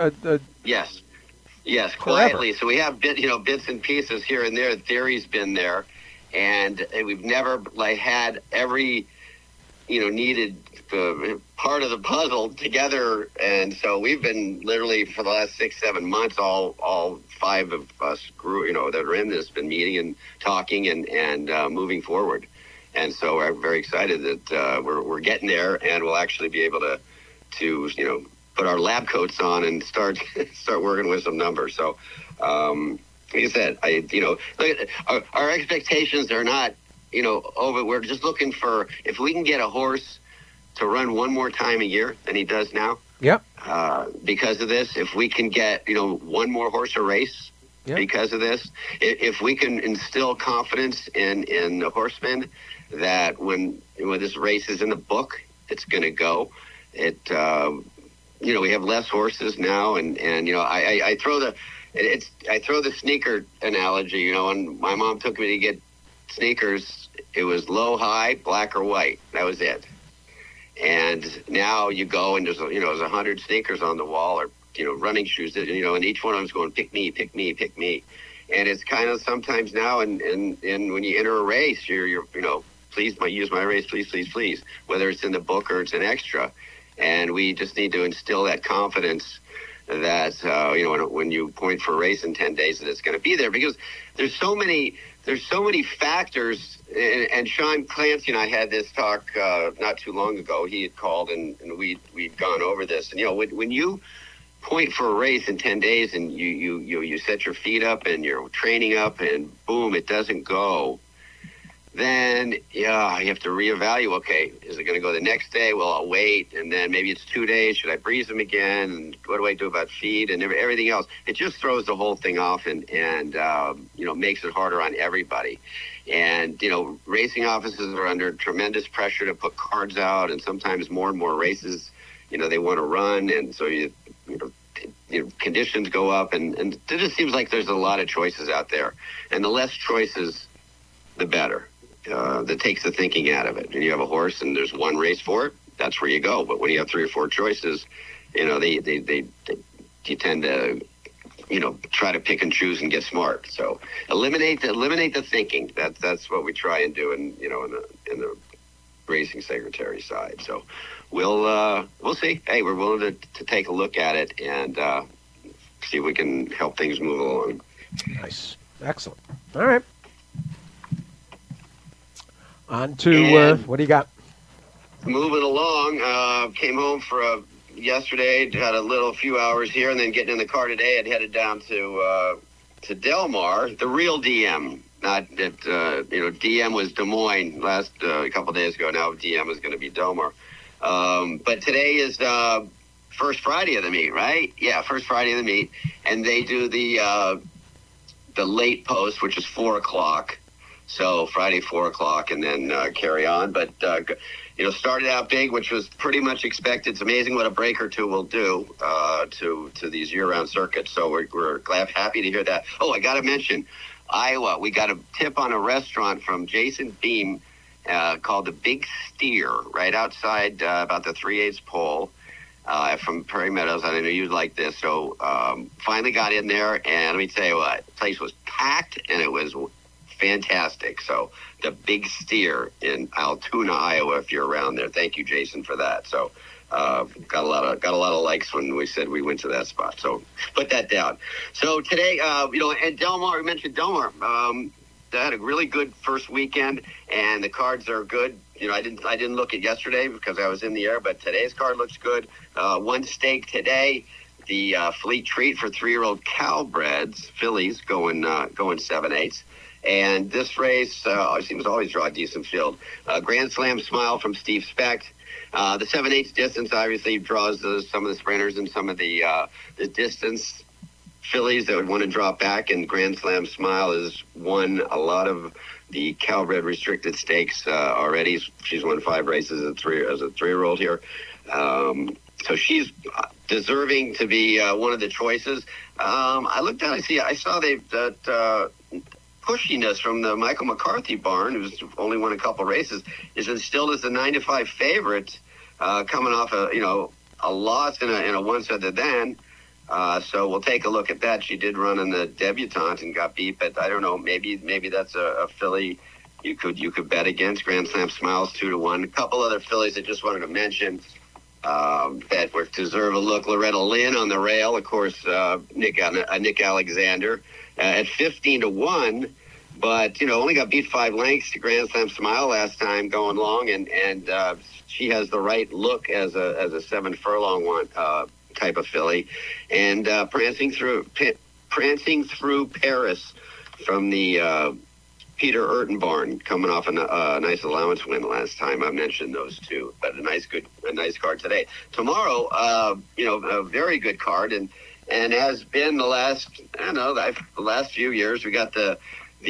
Speaker 5: yes, quietly. So we have bits and pieces here and there. The theory's been there, and we've never had every needed part of the puzzle together. And so we've been literally for the last 6-7 months, all 5 of us that are in this, been meeting and talking and moving forward. And so we're very excited that we're getting there, and we'll actually be able to put our lab coats on and start working with some numbers. So like I said, our expectations are not over. We're just looking for, if we can get a horse to run one more time a year than he does now.
Speaker 2: Yep.
Speaker 5: Because of this, if we can get one more horse a race. Yep. Because of this, if we can instill confidence in the horsemen that when this race is in the book, it's going to go. We have less horses now, and I throw the sneaker analogy. When my mom took me to get sneakers, it was low, high, black or white. That was it. And now you go and there's 100 sneakers on the wall, or running shoes, and each one of them's going, pick me, pick me, pick me. And it's kind of sometimes now, and when you enter a race, you're please use my race, please, please, please, whether it's in the book or it's an extra. And we just need to instill that confidence that, when you point for a race in 10 days, that it's going to be there, because there's so many factors. And Sean Clancy and I had this talk not too long ago. He had called and we'd gone over this. And, when you point for a race in 10 days and you set your feet up and you're training up and boom, it doesn't go, then you have to reevaluate. Okay, is it going to go the next day? Well, I'll wait, and then maybe it's 2 days. Should I breeze them again? And what do I do about feed and everything else? It just throws the whole thing off and makes it harder on everybody. And racing offices are under tremendous pressure to put cards out, and sometimes more and more races, they want to run, and so conditions go up, and it just seems like there's a lot of choices out there, and the less choices, the better. That takes the thinking out of it. And you have a horse and there's one race for it, that's where you go. But when you have 3 or 4 choices, you tend to, try to pick and choose and get smart. So eliminate the thinking. That's what we try and do in the racing secretary side. So we'll see. Hey, we're willing to take a look at it and see if we can help things move along.
Speaker 2: Nice. Excellent. All right. On to, what do you got?
Speaker 5: Moving along, came home for yesterday, had a few hours here, and then getting in the car today, I'd headed down to Del Mar, the real DM. Not that, DM was Des Moines last a couple days ago. Now DM is going to be Del Mar. But today is first Friday of the meet, right? Yeah, first Friday of the meet. And they do the late post, which is 4 o'clock. So Friday, 4 o'clock, and then carry on. But, started out big, which was pretty much expected. It's amazing what a break or two will do to these year-round circuits. So we're happy to hear that. Oh, I got to mention, Iowa. We got a tip on a restaurant from Jason Beam called the Big Steer, right outside about the 3/8 pole from Prairie Meadows. I know you'd like this. So finally got in there, and let me tell you what, the place was packed, and it was fantastic. So the Big Steer in Altoona, Iowa, if you're around there. Thank you, Jason, for that. So got a lot of likes when we said we went to that spot. So put that down. So today, and Del Mar, we mentioned Del Mar. had a really good first weekend, and the cards are good. I didn't look at yesterday because I was in the air, but today's card looks good. One stake today, the Fleet Treat for 3-year-old Calbreds, fillies going 7/8. And this race seems to always draw a decent field. Grand Slam Smile from Steve Specht. The 7/8 distance obviously draws some of the sprinters and some of the distance fillies that would want to drop back, and Grand Slam Smile has won a lot of the Calbred restricted stakes already. She's won 5 races as a 3-year-old here. So she's deserving to be one of the choices. I looked at, I saw that pushiness from the Michael McCarthy barn, who's only won a couple races, is instilled as the 9-5 favorite, coming off a loss in a one-set then. So we'll take a look at that. She did run in the debutante and got beat, but I don't know. Maybe that's a filly you could bet against. Grand Slam Smiles 2-1. A couple other fillies I just wanted to mention that deserve a look. Loretta Lynn on the rail, of course. Nick Alexander at 15-1, but only got beat 5 lengths to Grand Slam Smile last time going long, and she has the right look as a 7 furlong one. Type of filly, and prancing through Paris from the Peter Urton barn, coming off a nice allowance win last time. I mentioned those two, but a nice card today. Tomorrow, a very good card, and has been the last few years. We got the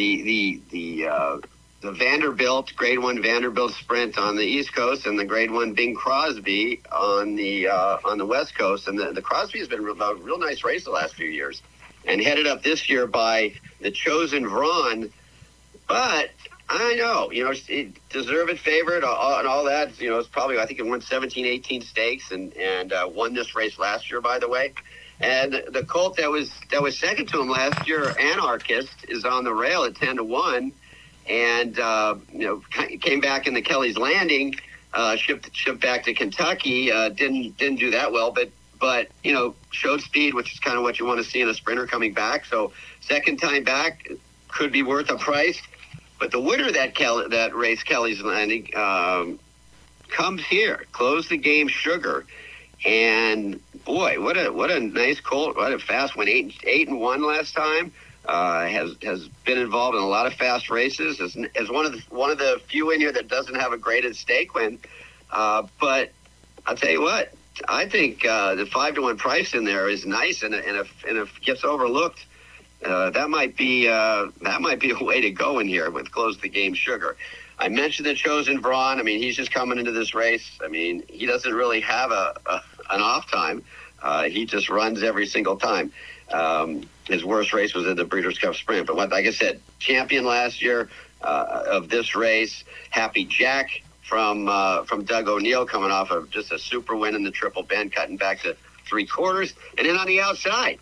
Speaker 5: Vanderbilt, Grade 1 Vanderbilt Sprint on the East Coast, and the Grade 1 Bing Crosby on the West Coast. And the Crosby has been a real nice race the last few years, and headed up this year by the Chosen Vron. But I know, deserved favorite and all that. It's probably, I think it won 17, 18 stakes and won this race last year, by the way. And the colt that was second to him last year, Anarchist, is on the rail at 10-1. And came back in the Kelly's Landing, shipped back to Kentucky. Didn't do that well, but showed speed, which is kind of what you want to see in a sprinter coming back. So second time back could be worth a price. But the winner of that race, Kelly's Landing, comes here. Close the game, Sugar, and boy, what a nice colt! What a fast one, 8-1 last time. Has been involved in a lot of fast races. As one of the few in here that doesn't have a graded stake win. But I'll tell you what, I think the 5-1 price in there is nice, and if it gets overlooked, that might be a way to go in here with Close the Game, Sugar. I mentioned the Chosen Vron. I mean, he's just coming into this race. I mean, he doesn't really have an off time. He just runs every single time. His worst race was in the Breeders' Cup Sprint. But like I said, champion last year of this race. Happy Jack from Doug O'Neill, coming off of just a super win in the Triple Bend, cutting back to 3/4. And then on the outside,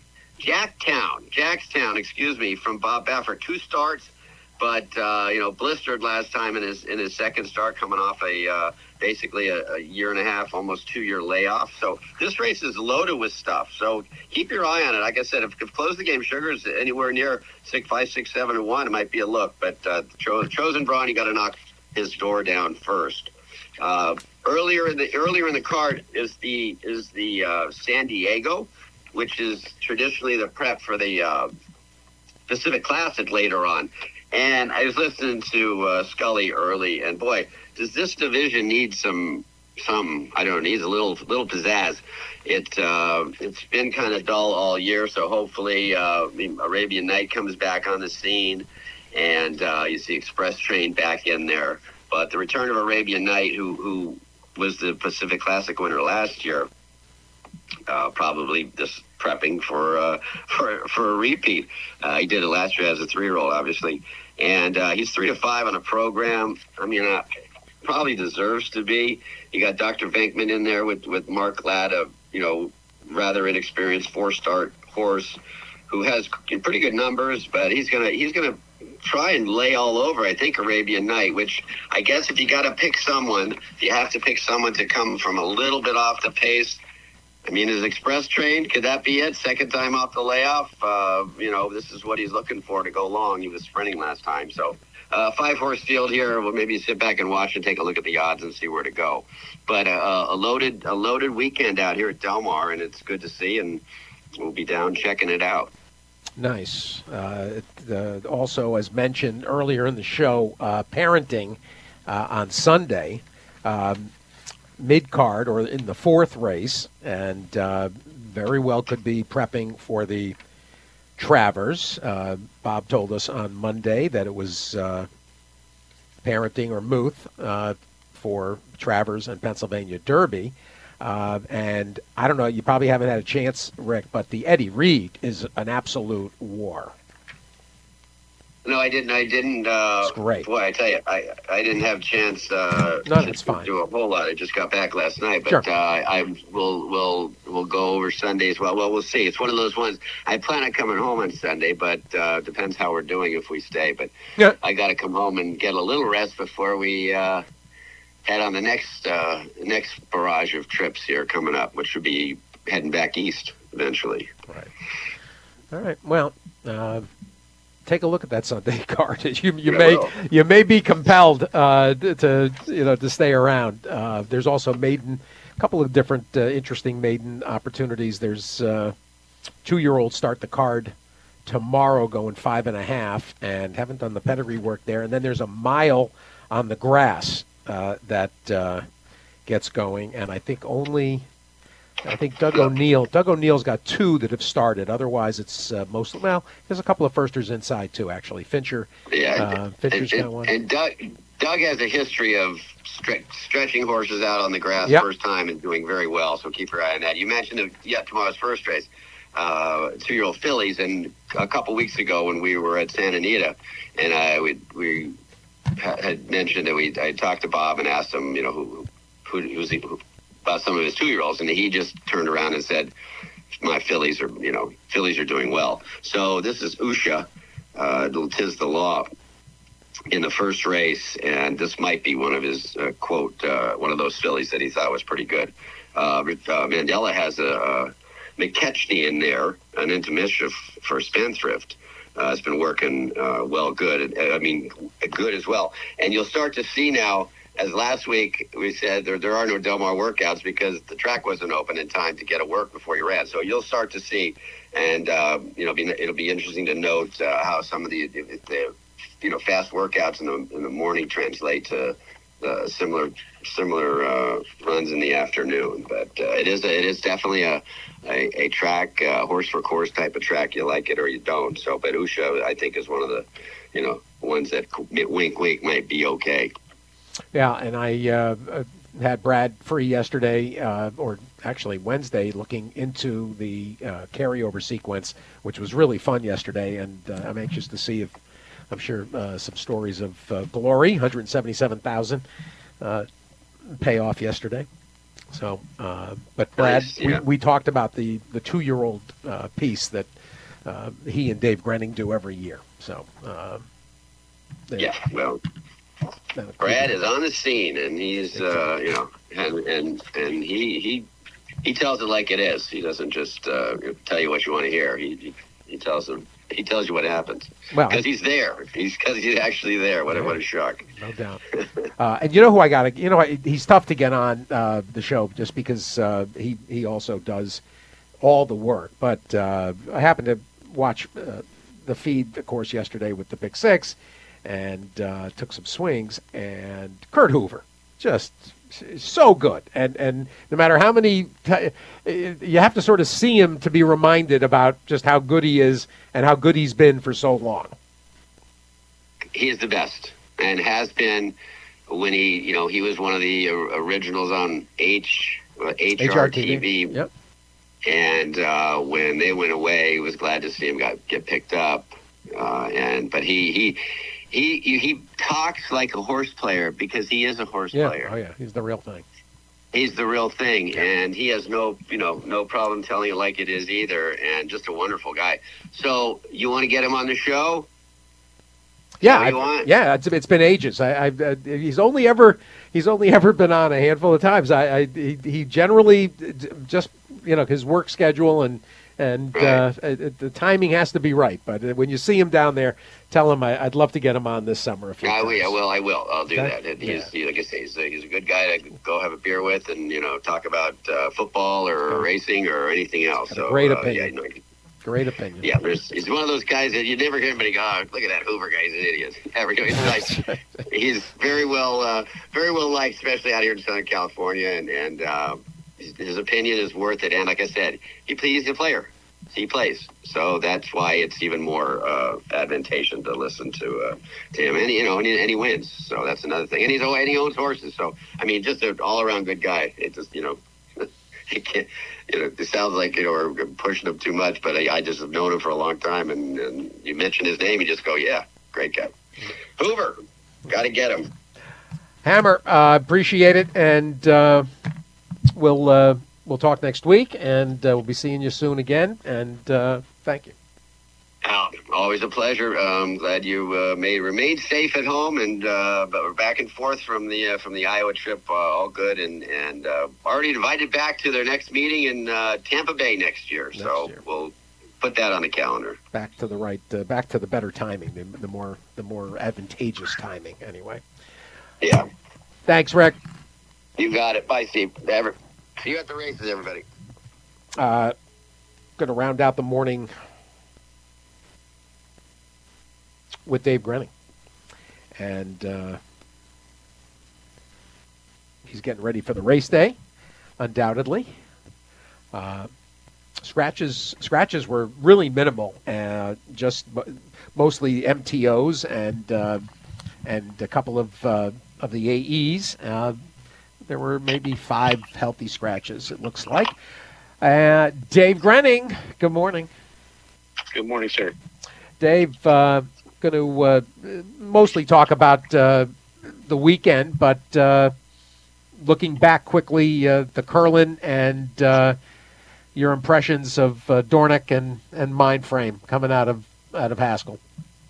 Speaker 5: Jackstown, from Bob Baffert. 2 starts, but blistered last time in his second start, coming off basically a year and a half, almost 2-year layoff. So this race is loaded with stuff. So keep your eye on it. Like I said, if Close the Game Sugar is anywhere near 6-5, 6-7-1, it might be a look. But Chosen Vron, you got to knock his door down first. Earlier in the card is the San Diego, which is traditionally the prep for the Pacific Classic later on. And I was listening to Scully early, and boy, does this division need some I don't know, needs a little pizzazz. It's been kind of dull all year, so hopefully Arabian Night comes back on the scene, and you see Express Train back in there. But the return of Arabian Night, who was the Pacific Classic winner last year, probably just prepping for a repeat. He did it last year as a 3-year-old, obviously, and he's 3-5 on a program. I mean, probably deserves to be. You got Dr. Venkman in there with Mark Ladd, a rather inexperienced 4-start horse who has pretty good numbers, but he's gonna try and lay all over, I think, Arabian Night, which I guess if you got to pick someone, you have to pick someone to come from a little bit off the pace. I mean, is Express trained? Could that be it? Second time off the layoff. This is what he's looking for to go long. He was sprinting last time. So 5-horse field here. We'll maybe sit back and watch and take a look at the odds and see where to go. But a loaded weekend out here at Del Mar, and it's good to see, and we'll be down checking it out.
Speaker 2: Nice. Also, as mentioned earlier in the show, parenting on Sunday. Mid-card or in the fourth race, and very well could be prepping for the Travers. Bob told us on Monday that it was parenting or Muth for Travers and Pennsylvania Derby. And I don't know, you probably haven't had a chance, Rick, but the Eddie Reed is an absolute war.
Speaker 5: No, I didn't.
Speaker 2: It's great.
Speaker 5: Boy, I tell you, I didn't have a chance
Speaker 2: it's fine.
Speaker 5: to do a whole lot. I just got back last night, but
Speaker 2: sure.
Speaker 5: I will go over Sunday as well. Well, we'll see. It's one of those ones. I plan on coming home on Sunday, but depends how we're doing if we stay. But
Speaker 2: yeah.
Speaker 5: I got to come home and get a little rest before we head on the next barrage of trips here coming up, which would be heading back east eventually.
Speaker 2: Right. All right. Well. Take a look at that Sunday card. You may be compelled to stay around. There's also a couple of different interesting maiden opportunities. There's 2-year-olds start the card tomorrow, going 5.5, and haven't done the pedigree work there. And then there's a mile on the grass that gets going, and I think Doug O'Neill's got 2 that have started. Otherwise, it's mostly, there's a couple of firsters inside, too, actually. Fincher's got one.
Speaker 5: And Doug has a history of stretching horses out on the grass first time and doing very well, so keep your eye on that. You mentioned tomorrow's first race, 2-year-old fillies, and a couple weeks ago when we were at Santa Anita, and we had mentioned that I talked to Bob and asked him, who was he, about some of his 2-year-olds, and he just turned around and said, my fillies are doing well. So this is Usha, Tis the Law, in the first race, and this might be one of his, quote, one of those fillies that he thought was pretty good. Mandela has a McKechnie in there, an intermission for Spendthrift. It's been working good as well. And you'll start to see now, as last week we said, there are no Del Mar workouts because the track wasn't open in time to get a work before you ran. So you'll start to see, and it'll be interesting to note how some of the fast workouts in the morning translate to similar runs in the afternoon. But it is definitely a track, horse for course type of track. You like it or you don't. So, but Usha, I think, is one of the ones that wink might be okay.
Speaker 2: Yeah, and I had Brad Free yesterday, or actually Wednesday, looking into the carryover sequence, which was really fun yesterday, and I'm anxious to see if, I'm sure, some stories of glory, 177,000 payoff yesterday. So, but Brad,
Speaker 5: nice, yeah.
Speaker 2: we talked about the 2-year-old piece that he and Dave Grenning do every year. So,
Speaker 5: Brad is on the scene, and he's and he tells it like it is. He doesn't just tell you what you want to hear. He tells you what happens. Well, because he's there. He's actually there. What a shock!
Speaker 2: No doubt. And you know who I got? He's tough to get on the show just because he also does all the work. But I happened to watch the feed, of course, yesterday with the Big Six. And took some swings, and Kurt Hoover, just so good. And no matter how many, you have to sort of see him to be reminded about just how good he is and how good he's been for so long.
Speaker 5: He is the best, and has been when he was one of the originals on HRTV.
Speaker 2: Yep.
Speaker 5: And when they went away, he was glad to see him get picked up. But he talks like a horse player because he is a horse player.
Speaker 2: Oh yeah, he's the real thing.
Speaker 5: He's the real thing, and he has no problem telling it like it is either, and just a wonderful guy. So you want to get him on the show?
Speaker 2: Yeah,
Speaker 5: what you want?
Speaker 2: yeah, it's been ages. He's only ever been on a handful of times. He generally just his work schedule and
Speaker 5: Right.
Speaker 2: the timing has to be right. But when you see him down there, tell him I'd love to get him on this summer.
Speaker 5: I will. I'll do
Speaker 2: Okay.
Speaker 5: that. And like I say, he's a good guy to go have a beer with and talk about football or racing or anything else.
Speaker 2: Got a
Speaker 5: So
Speaker 2: great opinion.
Speaker 5: Yeah,
Speaker 2: Great opinion.
Speaker 5: yeah. He's one of those guys that you never hear anybody go, "Oh, look at that Hoover guy. He's an idiot." He's very well liked, especially out here in Southern California, and his opinion is worth it. And like I said, he's a player. He plays, so that's why it's even more advantageous to listen to him. And and he wins, so that's another thing. And he owns horses, so I mean, just an all around good guy. It just he can't. It sounds like we're pushing him too much, but I just have known him for a long time. And you mention his name, you just go, yeah, great guy. Hoover, got to get him.
Speaker 2: Hammer, appreciate it, and we'll talk next week, and we'll be seeing you soon again. And thank you.
Speaker 5: Always a pleasure. Glad you may remain safe at home, and but we're back and forth from the Iowa trip, all good, and already invited back to their next meeting in Tampa Bay next year. So we'll put that on the calendar.
Speaker 2: Back to the better timing, the more advantageous timing. Anyway.
Speaker 5: Yeah.
Speaker 2: Thanks, Rick.
Speaker 5: You got it. Bye, Steve. See you at the races, everybody.
Speaker 2: Going to round out the morning with Dave Grenning. And he's getting ready for the race day, undoubtedly. Scratches were really minimal, just mostly MTOs and a couple of the AEs. There were maybe 5 healthy scratches, it looks like. Dave Grenning, good morning.
Speaker 6: Good morning, sir.
Speaker 2: Dave, going to mostly talk about the weekend, but looking back quickly, the Curlin and your impressions of Dornoch and Mindframe coming out of Haskell.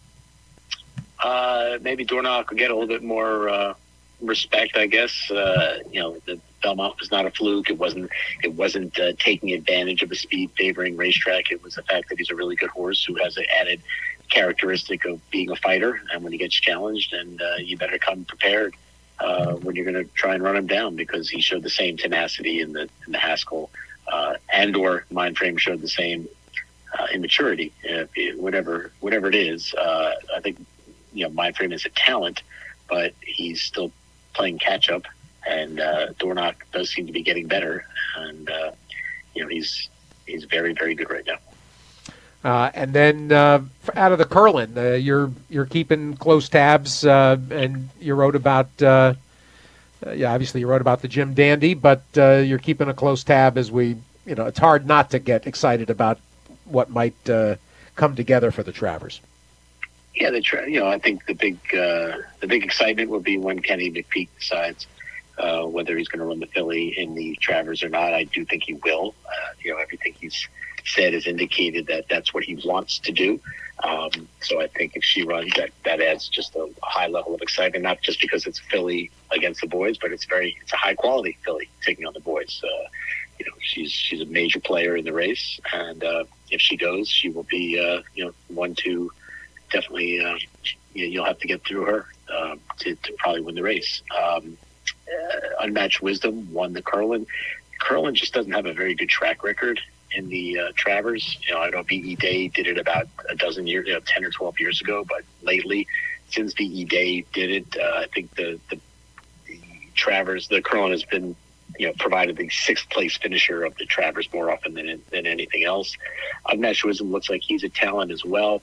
Speaker 6: Maybe Dornoch will get a little bit more respect, I guess. The Belmont was not a fluke. It wasn't taking advantage of a speed favoring racetrack. It was the fact that he's a really good horse who has an added characteristic of being a fighter. And when he gets challenged, and you better come prepared when you're going to try and run him down, because he showed the same tenacity in the Haskell, and/or Mindframe showed the same immaturity. Whatever it is, I think Mindframe is a talent, but he's still playing catch up, and Dornoch does seem to be getting better, and he's very, very good right now.
Speaker 2: And then out of the Curlin, you're keeping close tabs, and you wrote about obviously you wrote about the Jim Dandy, but you're keeping a close tab as it's hard not to get excited about what might come together for the Travers.
Speaker 6: Yeah, I think the big excitement will be when Kenny McPeak decides whether he's going to run the filly in the Travers or not. I do think he will. Everything he's said has indicated that that's what he wants to do. So I think if she runs, that adds just a high level of excitement, not just because it's filly against the boys, but it's a high quality filly taking on the boys. She's a major player in the race, and if she goes, she will be 1-2. Definitely, you'll have to get through her to probably win the race. Unmatched Wisdom won the Curlin. Curlin just doesn't have a very good track record in the Travers. I know B.E. Day did it about a dozen years, 10 or 12 years ago, but lately, since B.E. Day did it, I think the Travers, the Curlin has been provided the 6th place finisher of the Travers more often than anything else. Unmatched Wisdom looks like he's a talent as well.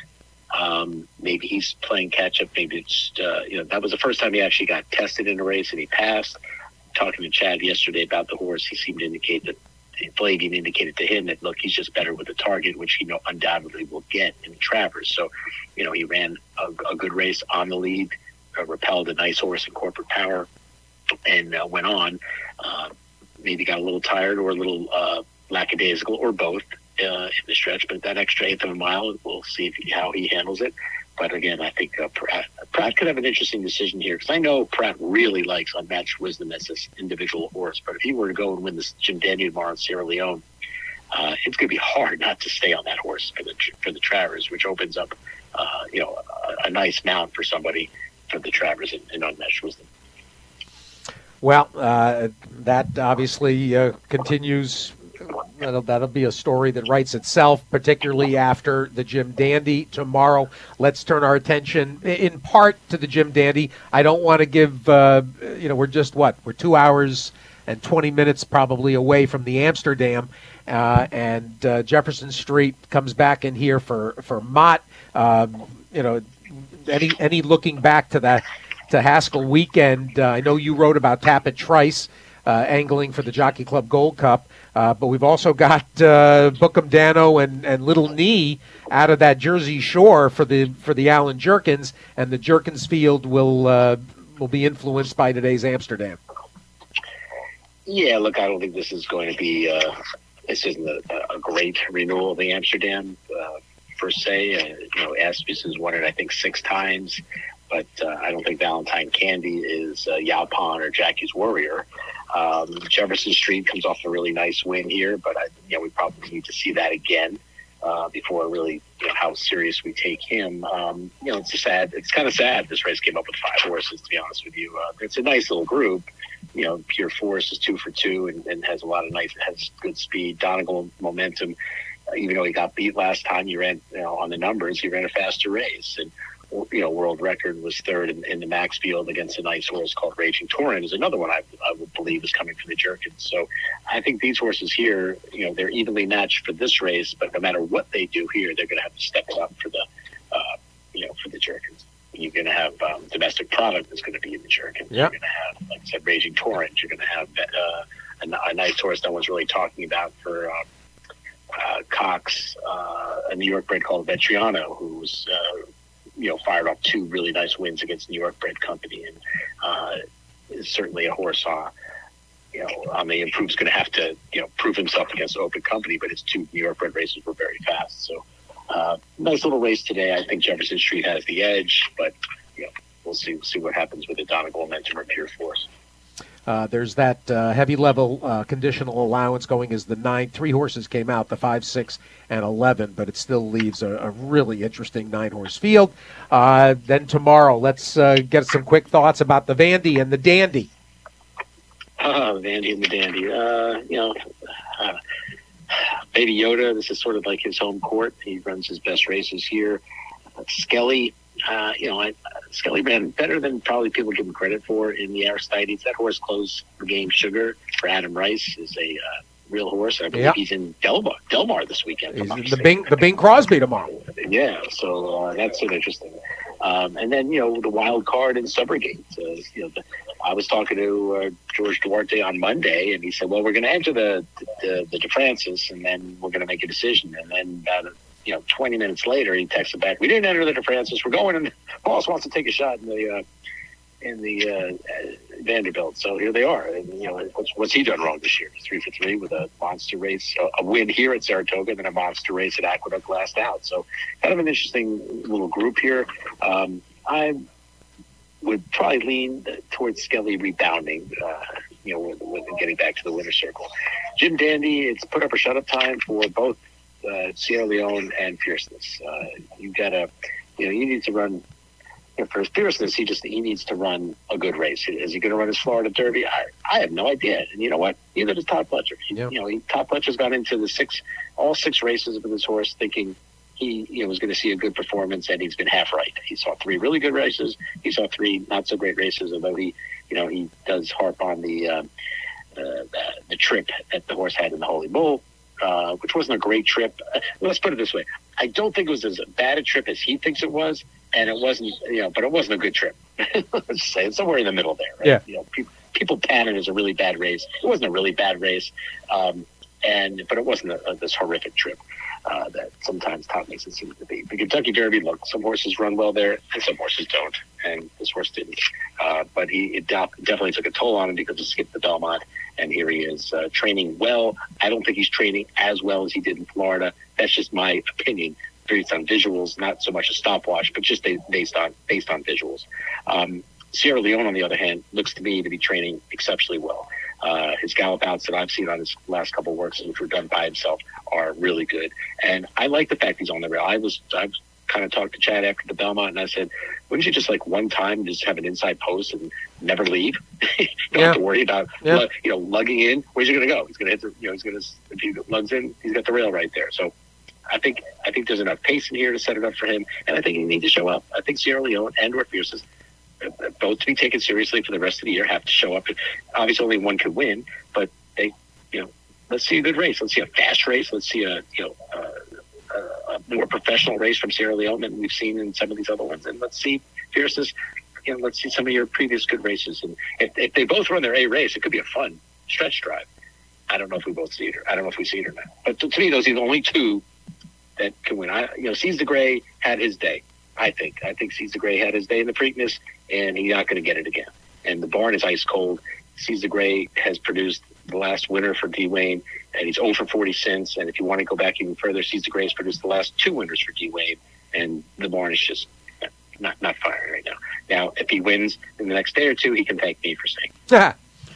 Speaker 6: Maybe he's playing catch up. Maybe it's that was the first time he actually got tested in a race and he passed. Talking to Chad yesterday about the horse, he seemed to indicate that Flavian indicated to him that look, he's just better with the target, which he undoubtedly will get in the Travers. So, he ran a good race on the lead, repelled a nice horse in Corporate Power, and went on. Maybe got a little tired or a little lackadaisical, or both. In the stretch, but that extra 1/8 of a mile, we'll see how he handles it. But again, I think Pratt could have an interesting decision here, because I know Pratt really likes Unmatched Wisdom as this individual horse. But if he were to go and win this Jim Dandy tomorrow in Sierra Leone, it's going to be hard not to stay on that horse for the Travers, which opens up, a nice mount for somebody for the Travers in Unmatched Wisdom.
Speaker 2: Well, that obviously continues. That'll be a story that writes itself, particularly after the Jim Dandy tomorrow. Let's turn our attention in part to the Jim Dandy. I don't want to give, we're just we're 2 hours and 20 minutes probably away from the Amsterdam, and Jefferson Street comes back in here for Mott. Any looking back to that, to Haskell weekend. I know you wrote about Tapit Trice angling for the Jockey Club Gold Cup. But we've also got Bookham Dano and Little Knee out of that Jersey Shore for the Allen Jerkins, and the Jerkins field will be influenced by today's Amsterdam.
Speaker 6: Yeah, look, I don't think this is going to be this isn't a great renewal of the Amsterdam per se. Aspis has won it, I think, 6 times, but I don't think Valentine Candy is Yaupon or Jackie's Warrior. Jefferson Street comes off a really nice win here, but we probably need to see that again before really how serious we take him. It's kind of sad this race came up with 5 horses, to be honest with you. It's a nice little group. Pure Force is 2 for 2 and has a lot of has good speed. Donegal momentum, even though he got beat last time, he ran on the numbers. He ran a faster race, and world record was 3rd in the Max Field against a nice horse called Raging Torrent is another one I would believe is coming from the Jerkins. So I think these horses here, they're evenly matched for this race, but no matter what they do here, they're going to have to step it up for the, for the Jerkins. You're going to have Domestic Product that's going to be in the Jerkins.
Speaker 2: Yeah.
Speaker 6: You're going to have, like I said, Raging Torrent. You're going to have a nice horse no one's really talking about for Cox, a New York bred called Vetriano, who's fired off 2 really nice wins against New York bred company, and is certainly a horse on the improve's going to have to prove himself against open company, but his 2 New York bred races were very fast. So nice little race today. I think Jefferson Street has the edge, but we'll see what happens with the Donegal Momentum or Pure Force.
Speaker 2: There's that heavy level conditional allowance going as the 9. 3 horses came out, the 5, 6, and 11, but it still leaves a really interesting 9-horse field. Then tomorrow, let's get some quick thoughts about the Vandy and the Dandy.
Speaker 6: Vandy and the Dandy. Baby Yoda, this is sort of like his home court. He runs his best races here. Skelly. Skelly ran better than probably people give him credit for in the Aristides. That horse closed the game. Sugar for Adam Rice is a real horse. I believe he's in Delmar this weekend.
Speaker 2: He's in the Bing Crosby tomorrow.
Speaker 6: Yeah, so that's sort of interesting. And then the wild card in Subrogate. I was talking to George Duarte on Monday, and he said, "Well, we're going to enter the DeFrancis, and then we're going to make a decision." And then 20 minutes later, he texted back, "We didn't enter the DeFrancis. We're going, and Boss wants to take a shot in the Vanderbilt." So here they are. And, what's he done wrong this year? 3 for 3 with a monster race, a win here at Saratoga, and then a monster race at Aqueduct last out. So kind of an interesting little group here. I would probably lean towards Skelly rebounding, with getting back to the winner's circle. Jim Dandy, it's put up or shut up time for both Sierra Leone and Fierceness. You need to run. For his Fierceness, he needs to run a good race. Is he going to run his Florida Derby? I have no idea. And you know what? Neither does Todd Pletcher. Todd Pletcher's gone into all 6 races with his horse thinking he was going to see a good performance, and he's been half right. He saw 3 really good races. He saw 3 not so great races, although he does harp on the trip that the horse had in the Holy Bull. Which wasn't a great trip. Let's put it this way. I don't think it was as bad a trip as he thinks it was, and it wasn't, but it wasn't a good trip. Let's say it's somewhere in the middle there, right?
Speaker 2: Yeah.
Speaker 6: People pan it as a really bad race. It wasn't a really bad race, but it wasn't this horrific trip that sometimes Tom makes it seem to be. The Kentucky Derby, look, some horses run well there, and some horses don't, and this horse didn't. But it definitely took a toll on him because he skipped the Belmont. And here he is training well. I don't think he's training as well as he did in Florida. That's just my opinion. based on visuals, not so much a stopwatch, but just based on visuals. Sierra Leone, on the other hand, looks to me to be training exceptionally well. His gallop outs that I've seen on his last couple of works, which were done by himself, are really good. And I like the fact he's on the rail. I've kind of talked to Chad after the Belmont, and I said, wouldn't you just like one time just have an inside post and never leave? You don't have to worry about lugging in. Where's he going to go? He's going to hit the, if he lugs in, he's got the rail right there. So I think there's enough pace in here to set it up for him, and I think he needs to show up. I think Sierra Leone and or Fierce's, both to be taken seriously for the rest of the year, have to show up. Obviously, only one could win, but let's see a good race. Let's see a fast race. Let's see a more professional race from Sierra Leone than we've seen in some of these other ones. And let's see Fierce's. Let's see some of your previous good races. And if they both run their A race, it could be a fun stretch drive. I don't know if we both see it. I don't know if we see it or not. But to me, those are the only two that can win. Seize the Gray had his day. I think Seize the Gray had his day in the Preakness, and he's not going to get it again. And the barn is ice cold. Seize the Gray has produced the last winner for D. Wayne, and he's 0 for 40 since. And if you want to go back even further, Seize the Gray has produced the last 2 winners for D. Wayne, and the barn is just not firing right now. Now, if he wins in the next day or two, he can thank me for saying.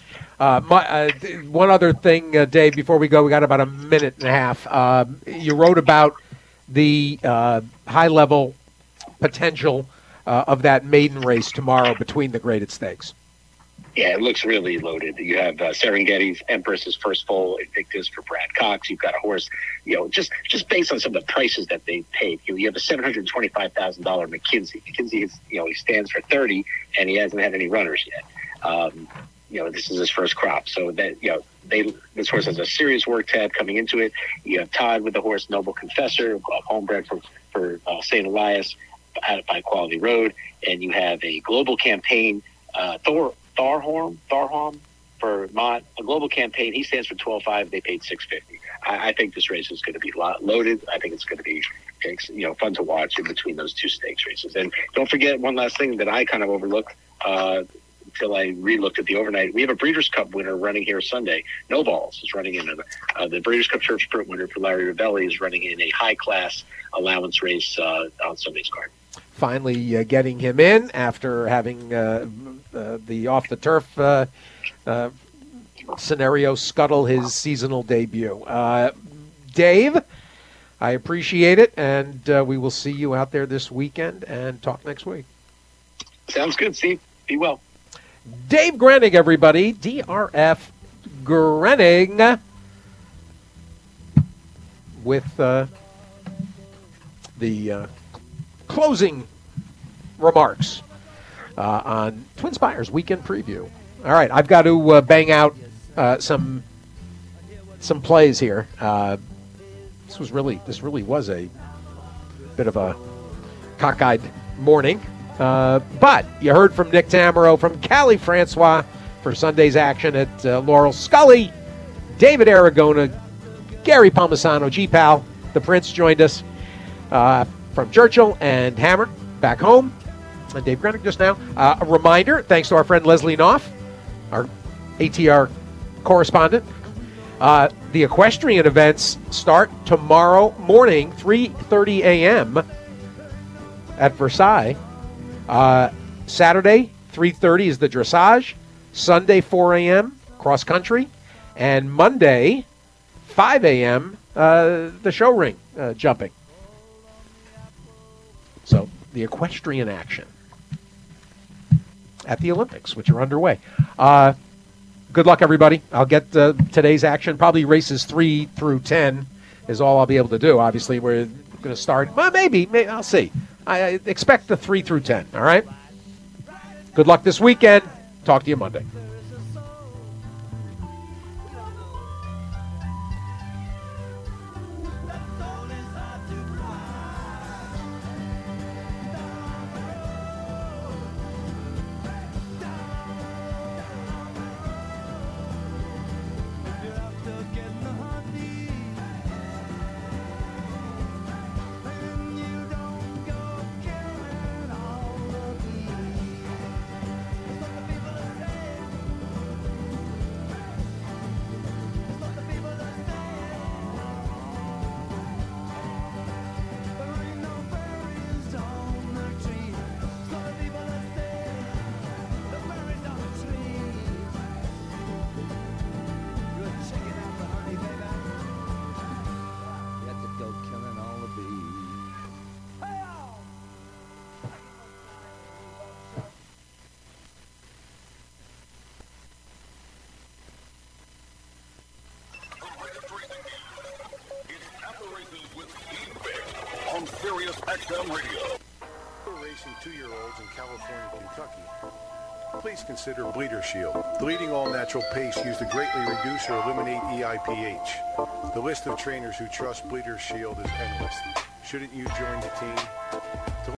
Speaker 2: One other thing, Dave, before we go, we got about a minute and a half. You wrote about the high-level potential of that maiden race tomorrow between the graded stakes.
Speaker 6: Yeah, it looks really loaded. You have Serengeti's Empress's first full Invictus for Brad Cox. You've got a horse, just based on some of the prices that they paid. You have a $725,000 McKinsey. McKinsey is, he stands for 30, and he hasn't had any runners yet. This is his first crop. So that, this horse has a serious work tab coming into it. You have Todd with the horse Noble Confessor, homebred for St. Elias by Quality Road. And you have a global campaign, Tharholm for Mott, a global campaign. He stands for 12.5. They paid $650. I think this race is going to be loaded. I think it's going to be, fun to watch in between those two stakes races. And don't forget one last thing that I kind of overlooked until I re-looked at the overnight. We have a Breeders' Cup winner running here Sunday. No Balls is running in the Breeders' Cup Church Sprint winner for Larry Ravelli is running in a high-class allowance race on Sunday's card.
Speaker 2: Finally getting him in after having the off-the-turf scenario scuttle his seasonal debut. Dave, I appreciate it, and we will see you out there this weekend and talk next week.
Speaker 6: Sounds good, Steve. Be well.
Speaker 2: Dave Grenig, everybody. DRF Grenig with the closing remarks on TwinSpire's weekend preview. All right, I've got to bang out some plays here. This really was a bit of a cockeyed morning. But you heard from Nick Tamero, from Callie Francois for Sunday's action at Laurel. Scully, David Aragona, Gary Palmisano, G-Pal, the Prince joined us from Churchill and Hammer back home. And Dave Grenig just now. A reminder, thanks to our friend Leslie Knopf, our ATR correspondent. The equestrian events start tomorrow morning, 3:30 a.m. at Versailles. Saturday, 3:30 is the dressage. Sunday, 4 a.m., cross country. And Monday, 5 a.m., the show ring jumping. So the equestrian action at the Olympics, which are underway. Good luck, everybody. I'll get today's action. Probably races 3 through 10 is all I'll be able to do. Obviously, we're going to start. Well, maybe. I'll see. I expect the 3 through 10, all right? Good luck this weekend. Talk to you Monday.
Speaker 1: with Steve Bear on Sirius XM Radio.
Speaker 7: For racing 2-year-olds in California, Kentucky, please consider Bleeder Shield. The leading all-natural paste used to greatly reduce or eliminate EIPH. The list of trainers who trust Bleeder Shield is endless. Shouldn't you join the team?